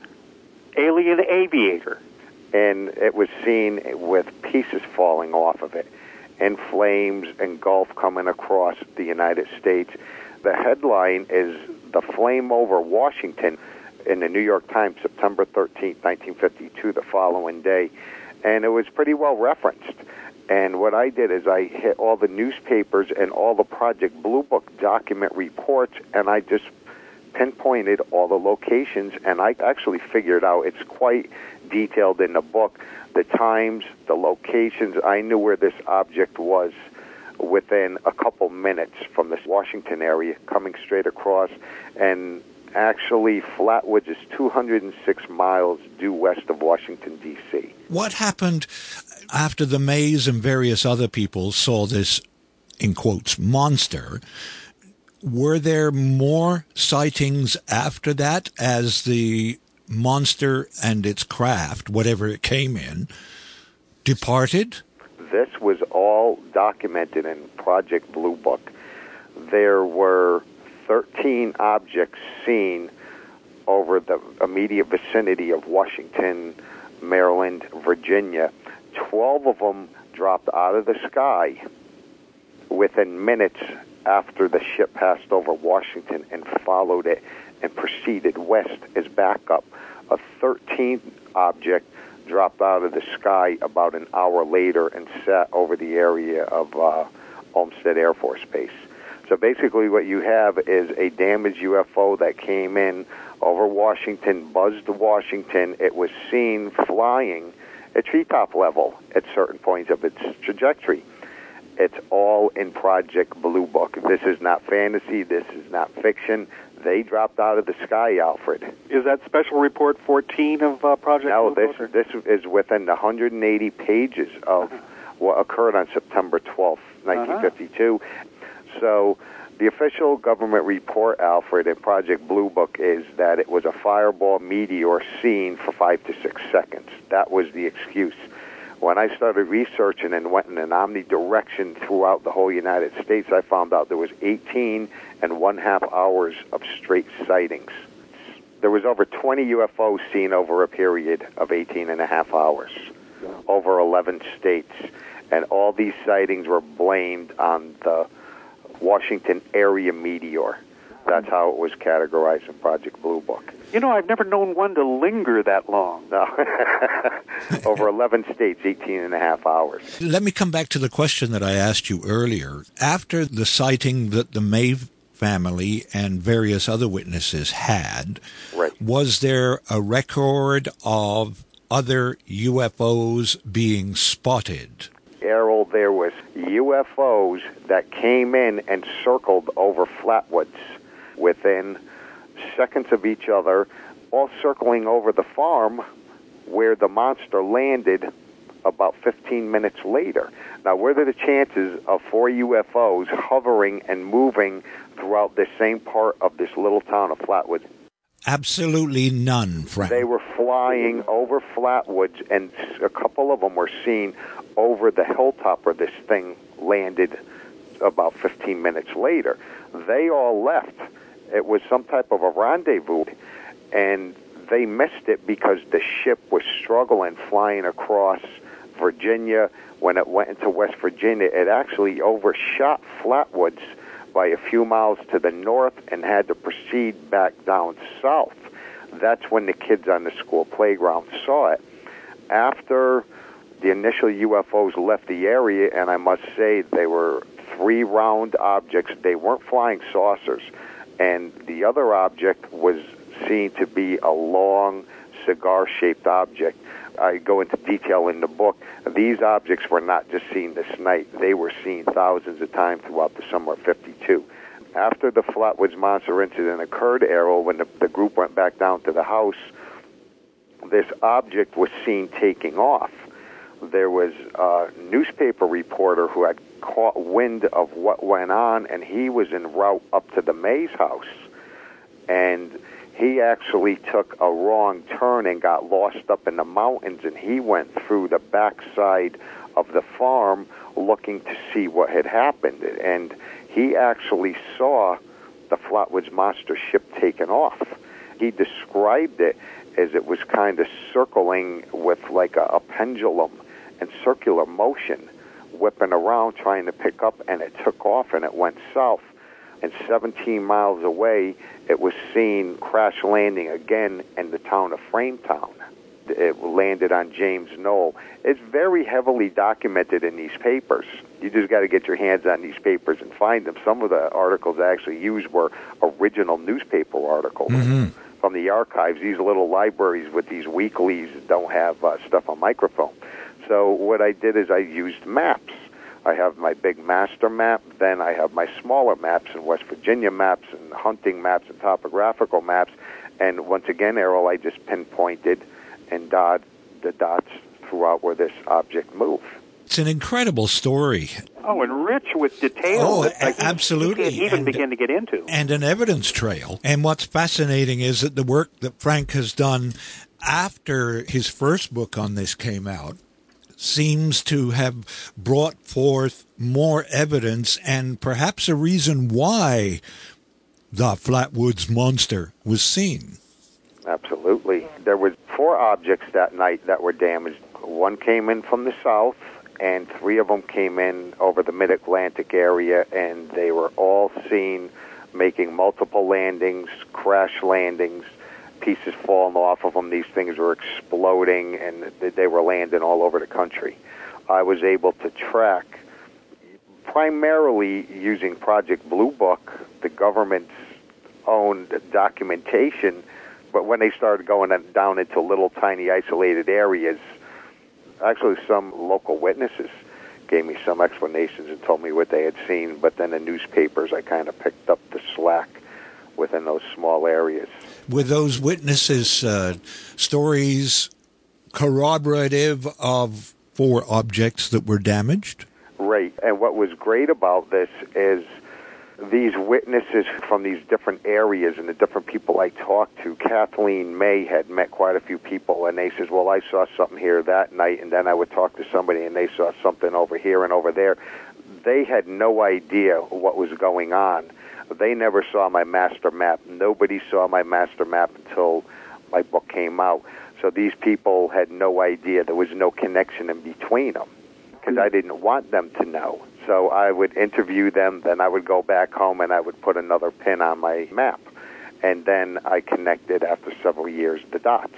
alien aviator. And it was seen with pieces falling off of it, and flames and gulf coming across the United States. The headline is "The Flame Over Washington" in the New York Times, September 13th, 1952, the following day. And it was pretty well referenced. And what I did is I hit all the newspapers and all the Project Blue Book document reports, and I just pinpointed all the locations, and I actually figured out, it's quite detailed in the book, the times, the locations. I knew where this object was within a couple minutes from this Washington area, coming straight across. And actually, Flatwoods is 206 miles due west of Washington, D.C. What happened after the Mays and various other people saw this, in quotes, monster? Were there more sightings after that as the monster and its craft, whatever it came in, departed? This was all documented in Project Blue Book. There were 13 objects seen over the immediate vicinity of Washington, Maryland, Virginia. 12 of them dropped out of the sky within minutes after the ship passed over Washington and followed it and proceeded west as backup. A 13th object dropped out of the sky about an hour later and sat over the area of Olmsted Air Force Base. So basically what you have is a damaged UFO that came in over Washington, buzzed Washington. It was seen flying at treetop level at certain points of its trajectory. It's all in Project Blue Book. This is not fantasy. This is not fiction. They dropped out of the sky, Alfred. Is that Special Report 14 of Project Blue Book? No, this is within the 180 pages of what occurred on September 12th, 1952. So the official government report, Alfred, in Project Blue Book is that it was a fireball meteor seen for 5 to 6 seconds. That was the excuse. When I started researching and went in an omnidirection throughout the whole United States, I found out there was 18 and 1/2 hours of straight sightings. There was over 20 UFOs seen over a period of 18 and a half hours, over 11 states. And all these sightings were blamed on the Washington area meteor. That's how it was categorized in Project Blue Book. You know, I've never known one to linger that long. No. Over 11 states, 18 and a half hours. Let me come back to the question that I asked you earlier. After the sighting that the May family and various other witnesses had, was there a record of other UFOs being spotted? Errol, there was UFOs that came in and circled over Flatwoods within seconds of each other, all circling over the farm where the monster landed about 15 minutes later. Now, what are the chances of 4 UFOs hovering and moving throughout the same part of this little town of Flatwoods? Absolutely none, Frank. They were flying over Flatwoods, and a couple of them were seen over the hilltop where this thing landed about 15 minutes later. They all left. It was some type of a rendezvous, and they missed it because the ship was struggling flying across Virginia. When it went into West Virginia, it actually overshot Flatwoods by a few miles to the north and had to proceed back down south. That's when the kids on the school playground saw it. After the initial UFOs left the area, and I must say they were 3 round objects, they weren't flying saucers, and the other object was seen to be a long cigar-shaped object. I go into detail in the book. These objects were not just seen this night. They were seen thousands of times throughout the summer of 52. After the Flatwoods Monster incident occurred, Errol, when the group went back down to the house, this object was seen taking off. There was a newspaper reporter who had caught wind of what went on, and he was en route up to the Mays house. And he actually took a wrong turn and got lost up in the mountains, and he went through the backside of the farm looking to see what had happened. And he actually saw the Flatwoods Monster ship taken off. He described it as it was kind of circling with like a pendulum and circular motion, whipping around trying to pick up, and it took off and it went south. And 17 miles away, it was seen crash landing again in the town of Frametown. It landed on James Knoll. It's very heavily documented in these papers. You just got to get your hands on these papers and find them. Some of the articles I actually used were original newspaper articles from the archives. These little libraries with these weeklies don't have stuff on microfilm. So what I did is I used maps. I have my big master map, then I have my smaller maps and West Virginia maps and hunting maps and topographical maps. And once again, Errol, I just pinpointed and dotted the dots throughout where this object moved. It's an incredible story. Oh, and rich with detail. Oh, absolutely. You can't even begin to get into. And an evidence trail. And what's fascinating is that the work that Frank has done after his first book on this came out seems to have brought forth more evidence and perhaps a reason why the Flatwoods Monster was seen. Absolutely. There was 4 objects that night that were damaged. One came in from the south, and 3 of them came in over the mid-Atlantic area, and they were all seen making multiple landings, crash landings, pieces falling off of them. These things were exploding, and they were landing all over the country. I was able to track, primarily using Project Blue Book, the government's own documentation, but when they started going down into little tiny isolated areas, actually some local witnesses gave me some explanations and told me what they had seen, but then the newspapers, I kind of picked up the slack within those small areas. Were those witnesses' stories corroborative of 4 objects that were damaged? Right. And what was great about this is these witnesses from these different areas and the different people I talked to, Kathleen May had met quite a few people, and they says, well, I saw something here that night, and then I would talk to somebody, and they saw something over here and over there. They had no idea what was going on. They never saw my master map. Nobody saw my master map until my book came out. So these people had no idea. There was no connection in between them because I didn't want them to know. So I would interview them, then I would go back home and I would put another pin on my map. And then I connected, after several years, the dots.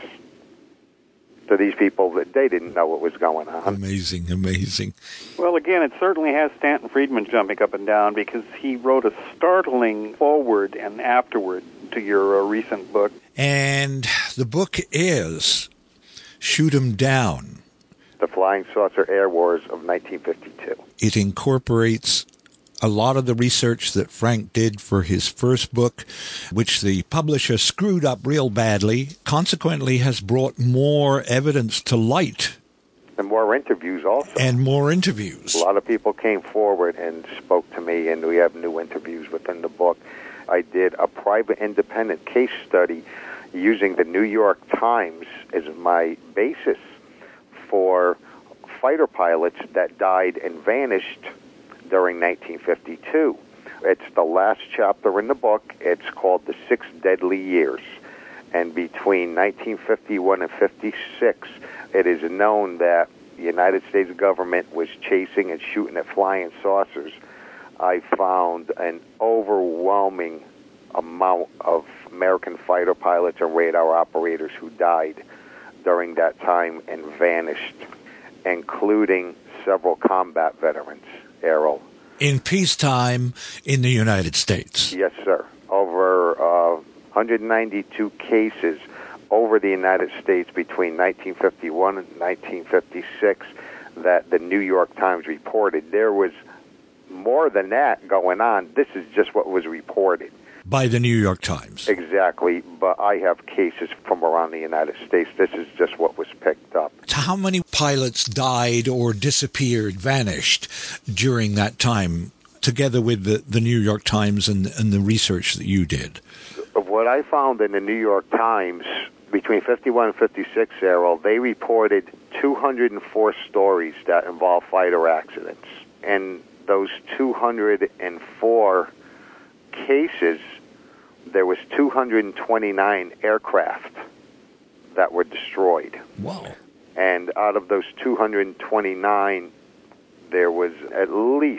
So these people, they didn't know what was going on. Amazing, amazing. Well, again, it certainly has Stanton Friedman jumping up and down because he wrote a startling foreword and afterword to your recent book. And the book is Shoot 'Em Down. The Flying Saucer Air Wars of 1952. It incorporates a lot of the research that Frank did for his first book, which the publisher screwed up real badly, consequently has brought more evidence to light. And more interviews also. And more interviews. A lot of people came forward and spoke to me, and we have new interviews within the book. I did a private independent case study using the New York Times as my basis for fighter pilots that died and vanished during 1952. It's the last chapter in the book. It's called The 6 Deadly Years. And between 1951 and 56, it is known that the United States government was chasing and shooting at flying saucers. I found an overwhelming amount of American fighter pilots and radar operators who died during that time and vanished, including several combat veterans, Errol. In peacetime in the United States? Yes, sir. Over 192 cases over the United States between 1951 and 1956 that the New York Times reported. There was more than that going on. This is just what was reported. By the New York Times. Exactly, but I have cases from around the United States. This is just what was picked up. How many pilots died or disappeared, vanished during that time, together with the New York Times and the research that you did? What I found in the New York Times, between 51 and 56, Errol, they reported 204 stories that involve fighter accidents. And those 204 cases, there was 229 aircraft that were destroyed. Wow. And out of those 229, there was at least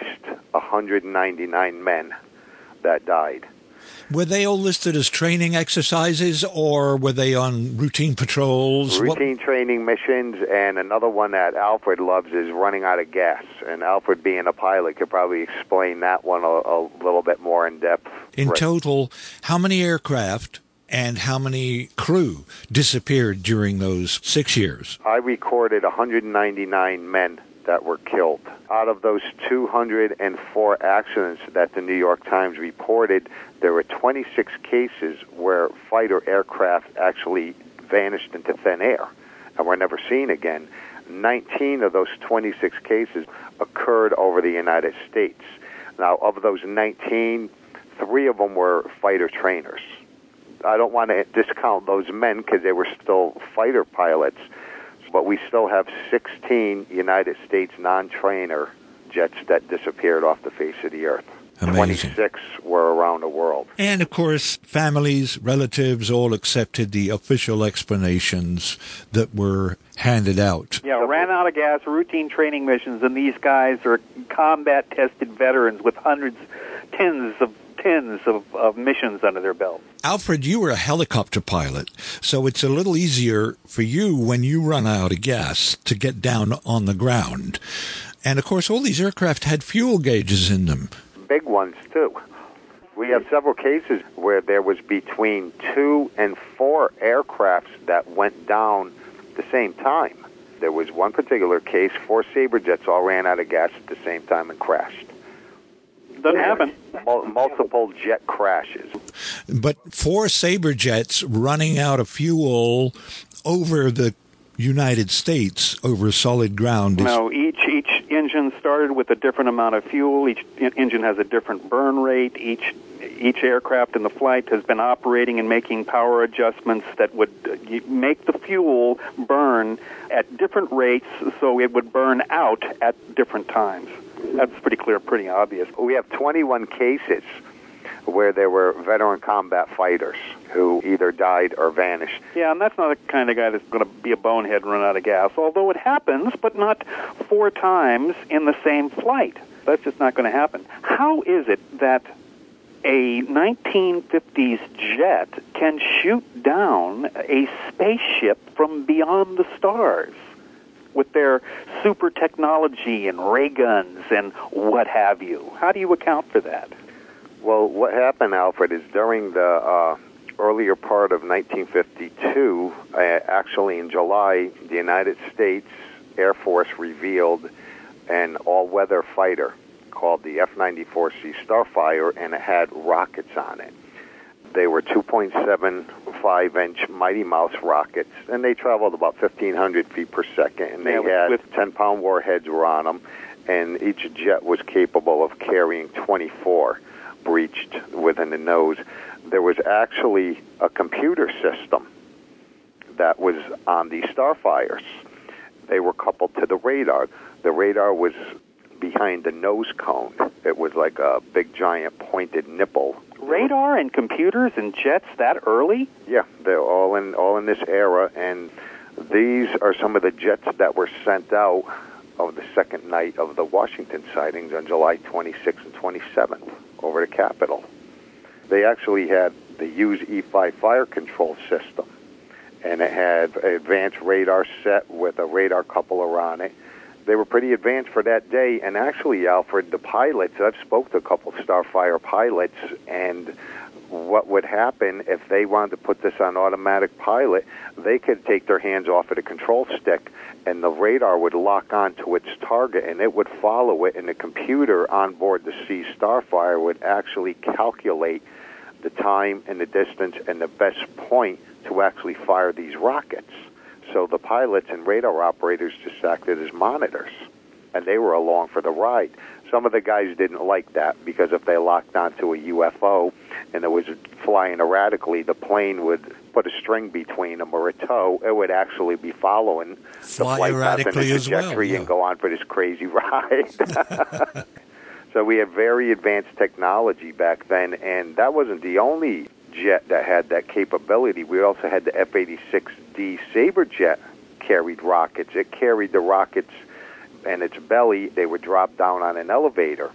199 men that died. Were they all listed as training exercises, or were they on routine patrols? Routine training missions, and another one that Alfred loves is running out of gas. And Alfred, being a pilot, could probably explain that one a little bit more in depth. In total, how many aircraft and how many crew disappeared during those 6 years? I recorded 199 men that were killed. Out of those 204 accidents that the New York Times reported, there were 26 cases where fighter aircraft actually vanished into thin air and were never seen again. 19 of those 26 cases occurred over the United States. Now, of those 19, 3 of them were fighter trainers. I don't want to discount those men because they were still fighter pilots, but we still have 16 United States non-trainer jets that disappeared off the face of the earth. Amazing. 26 were around the world. And, of course, families, relatives all accepted the official explanations that were handed out. Yeah, ran out of gas, routine training missions, and these guys are combat-tested veterans with tens of missions under their belt. Alfred, you were a helicopter pilot, so it's a little easier for you when you run out of gas to get down on the ground. And, of course, all these aircraft had fuel gauges in them. Big ones, too. We have several cases where there was between 2 and 4 aircrafts that went down at the same time. There was one particular case, 4 Sabre jets all ran out of gas at the same time and crashed. Doesn't happen. Multiple jet crashes. But 4 Sabre jets running out of fuel over the United States, over solid ground. No, each engine started with a different amount of fuel. Each engine has a different burn rate. Each aircraft in the flight has been operating and making power adjustments that would make the fuel burn at different rates, so it would burn out at different times. That's pretty clear, pretty obvious. We have 21 cases where there were veteran combat fighters who either died or vanished. Yeah, and that's not the kind of guy that's going to be a bonehead and run out of gas, although it happens, but not 4 times in the same flight. That's just not going to happen. How is it that a 1950s jet can shoot down a spaceship from beyond the stars with their super technology and ray guns and what have you? How do you account for that? Well, what happened, Alfred, is during the earlier part of 1952, actually in July, the United States Air Force revealed an all-weather fighter called the F-94C Starfire, and it had rockets on it. They were 2.75-inch Mighty Mouse rockets, and they traveled about 1,500 feet per second, and they had 10-pound warheads were on them, and each jet was capable of carrying 24 breached within the nose. There was actually a computer system that was on these Starfires they were coupled to the radar. The radar was behind the nose cone. It was like a big, giant, pointed nipple. Radar and computers and jets that early? Yeah, they're all in this era, and these are some of the jets that were sent out of the second night of the Washington sightings on July 26th and 27th over the Capitol. They actually had the Hughes E-5 fire control system, and it had an advanced radar set with a radar coupler on it. They were pretty advanced for that day, and actually, Alfred, the pilots, I've spoke to a couple Starfire pilots, and what would happen if they wanted to put this on automatic pilot, they could take their hands off of the control stick, and the radar would lock on to its target, and it would follow it, and the computer on board the Sea Starfire would actually calculate the time and the distance and the best point to actually fire these rockets. So the pilots and radar operators just acted as monitors, and they were along for the ride. Some of the guys didn't like that, because if they locked onto a UFO and it was flying erratically, the plane would put a string between them or a toe. It would actually be following the flight path and the trajectory and go on for this crazy ride. So we had very advanced technology back then, and that wasn't the only jet that had that capability. We also had the F-86D Sabre jet carried rockets. It carried the rockets and its belly. They would drop down on an elevator,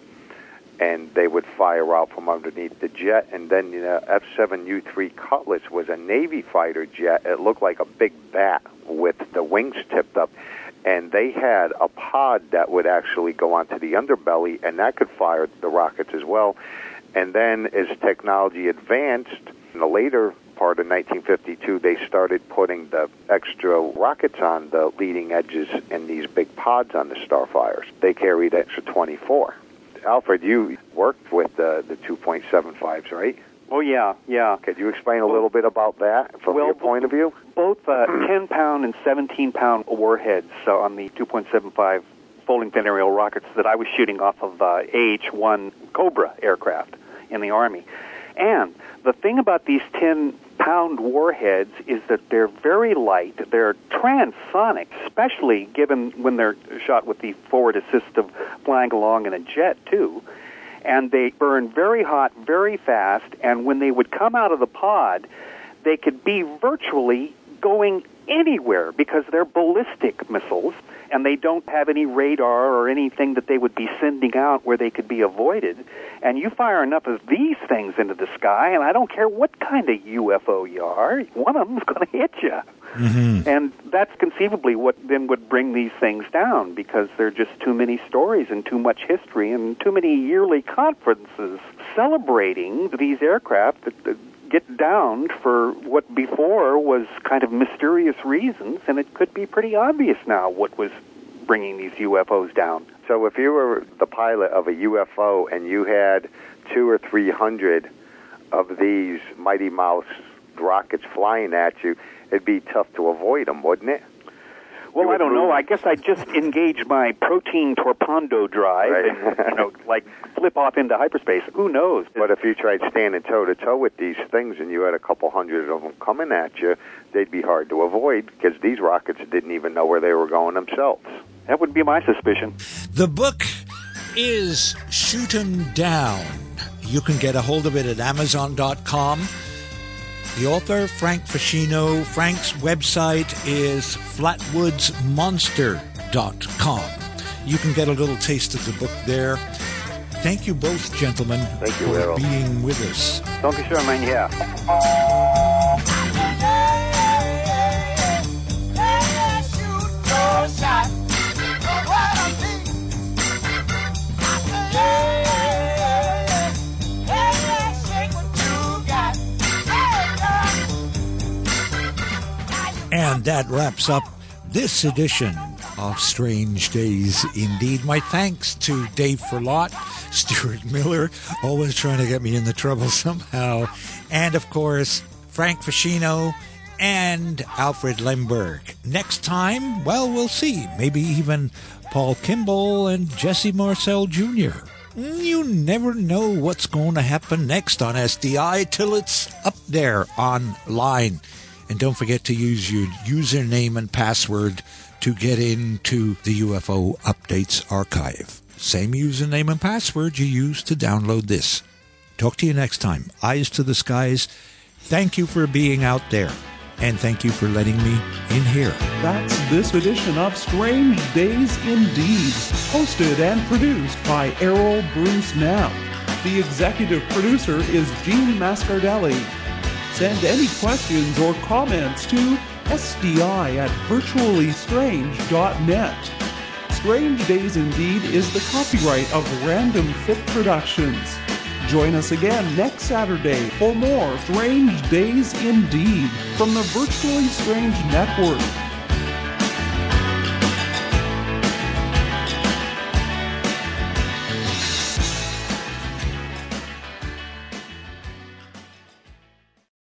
and they would fire out from underneath the jet. And then the F-7U-3 Cutlass was a Navy fighter jet. It looked like a big bat with the wings tipped up, and they had a pod that would actually go onto the underbelly, and that could fire the rockets as well. And then as technology advanced, in the later part of 1952, they started putting the extra rockets on the leading edges in these big pods on the Starfires. They carried extra 24. Alfred, you worked with the 2.75s, right? Oh, yeah. Could you explain a little bit about that from your point of view? Both 10-pound and 17-pound warheads on the 2.75 folding fin aerial rockets that I was shooting off of AH-1 Cobra aircraft in the Army. And the thing about these 10-pound warheads is that they're very light. They're transonic, especially given when they're shot with the forward assist of flying along in a jet, too. And they burn very hot, very fast, and when they would come out of the pod, they could be virtually going anywhere because they're ballistic missiles, and they don't have any radar or anything that they would be sending out where they could be avoided. And you fire enough of these things into the sky, and I don't care what kind of UFO you are, one of them's going to hit you. Mm-hmm. And that's conceivably what then would bring these things down, because there are just too many stories and too much history and too many yearly conferences celebrating these aircraft that get downed for what before was kind of mysterious reasons, and it could be pretty obvious now what was bringing these UFOs down. So if you were the pilot of a UFO and you had 200 or 300 of these Mighty Mouse rockets flying at you, it'd be tough to avoid them, wouldn't it? Well, I don't know. I guess I just engage my protein torpedo drive and, like flip off into hyperspace. Who knows? But if you tried standing toe-to-toe with these things and you had a couple hundred of them coming at you, they'd be hard to avoid because these rockets didn't even know where they were going themselves. That would be my suspicion. The book is Shoot 'em Down. You can get a hold of it at Amazon.com. The author, Frank Fascino. Frank's website is flatwoodsmonster.com. You can get a little taste of the book there. Thank you both, gentlemen, for being with us. Danke schön, mein Herr. And that wraps up this edition of Strange Days Indeed. My thanks to Dave Ferlot, Stuart Miller, always trying to get me into trouble somehow, and of course, Frank Fascino and Alfred Lemberg. Next time, well, we'll see. Maybe even Paul Kimball and Jesse Marcel Jr. You never know what's going to happen next on SDI till it's up there online. And don't forget to use your username and password to get into the UFO Updates archive. Same username and password you use to download this. Talk to you next time. Eyes to the skies. Thank you for being out there. And thank you for letting me in here. That's this edition of Strange Days Indeed, hosted and produced by Errol Bruce Knapp. The executive producer is Gene Mascardelli. Send any questions or comments to sdi@virtuallystrange.net. Strange Days Indeed is the copyright of Random Fit Productions. Join us again next Saturday for more Strange Days Indeed from the Virtually Strange Network.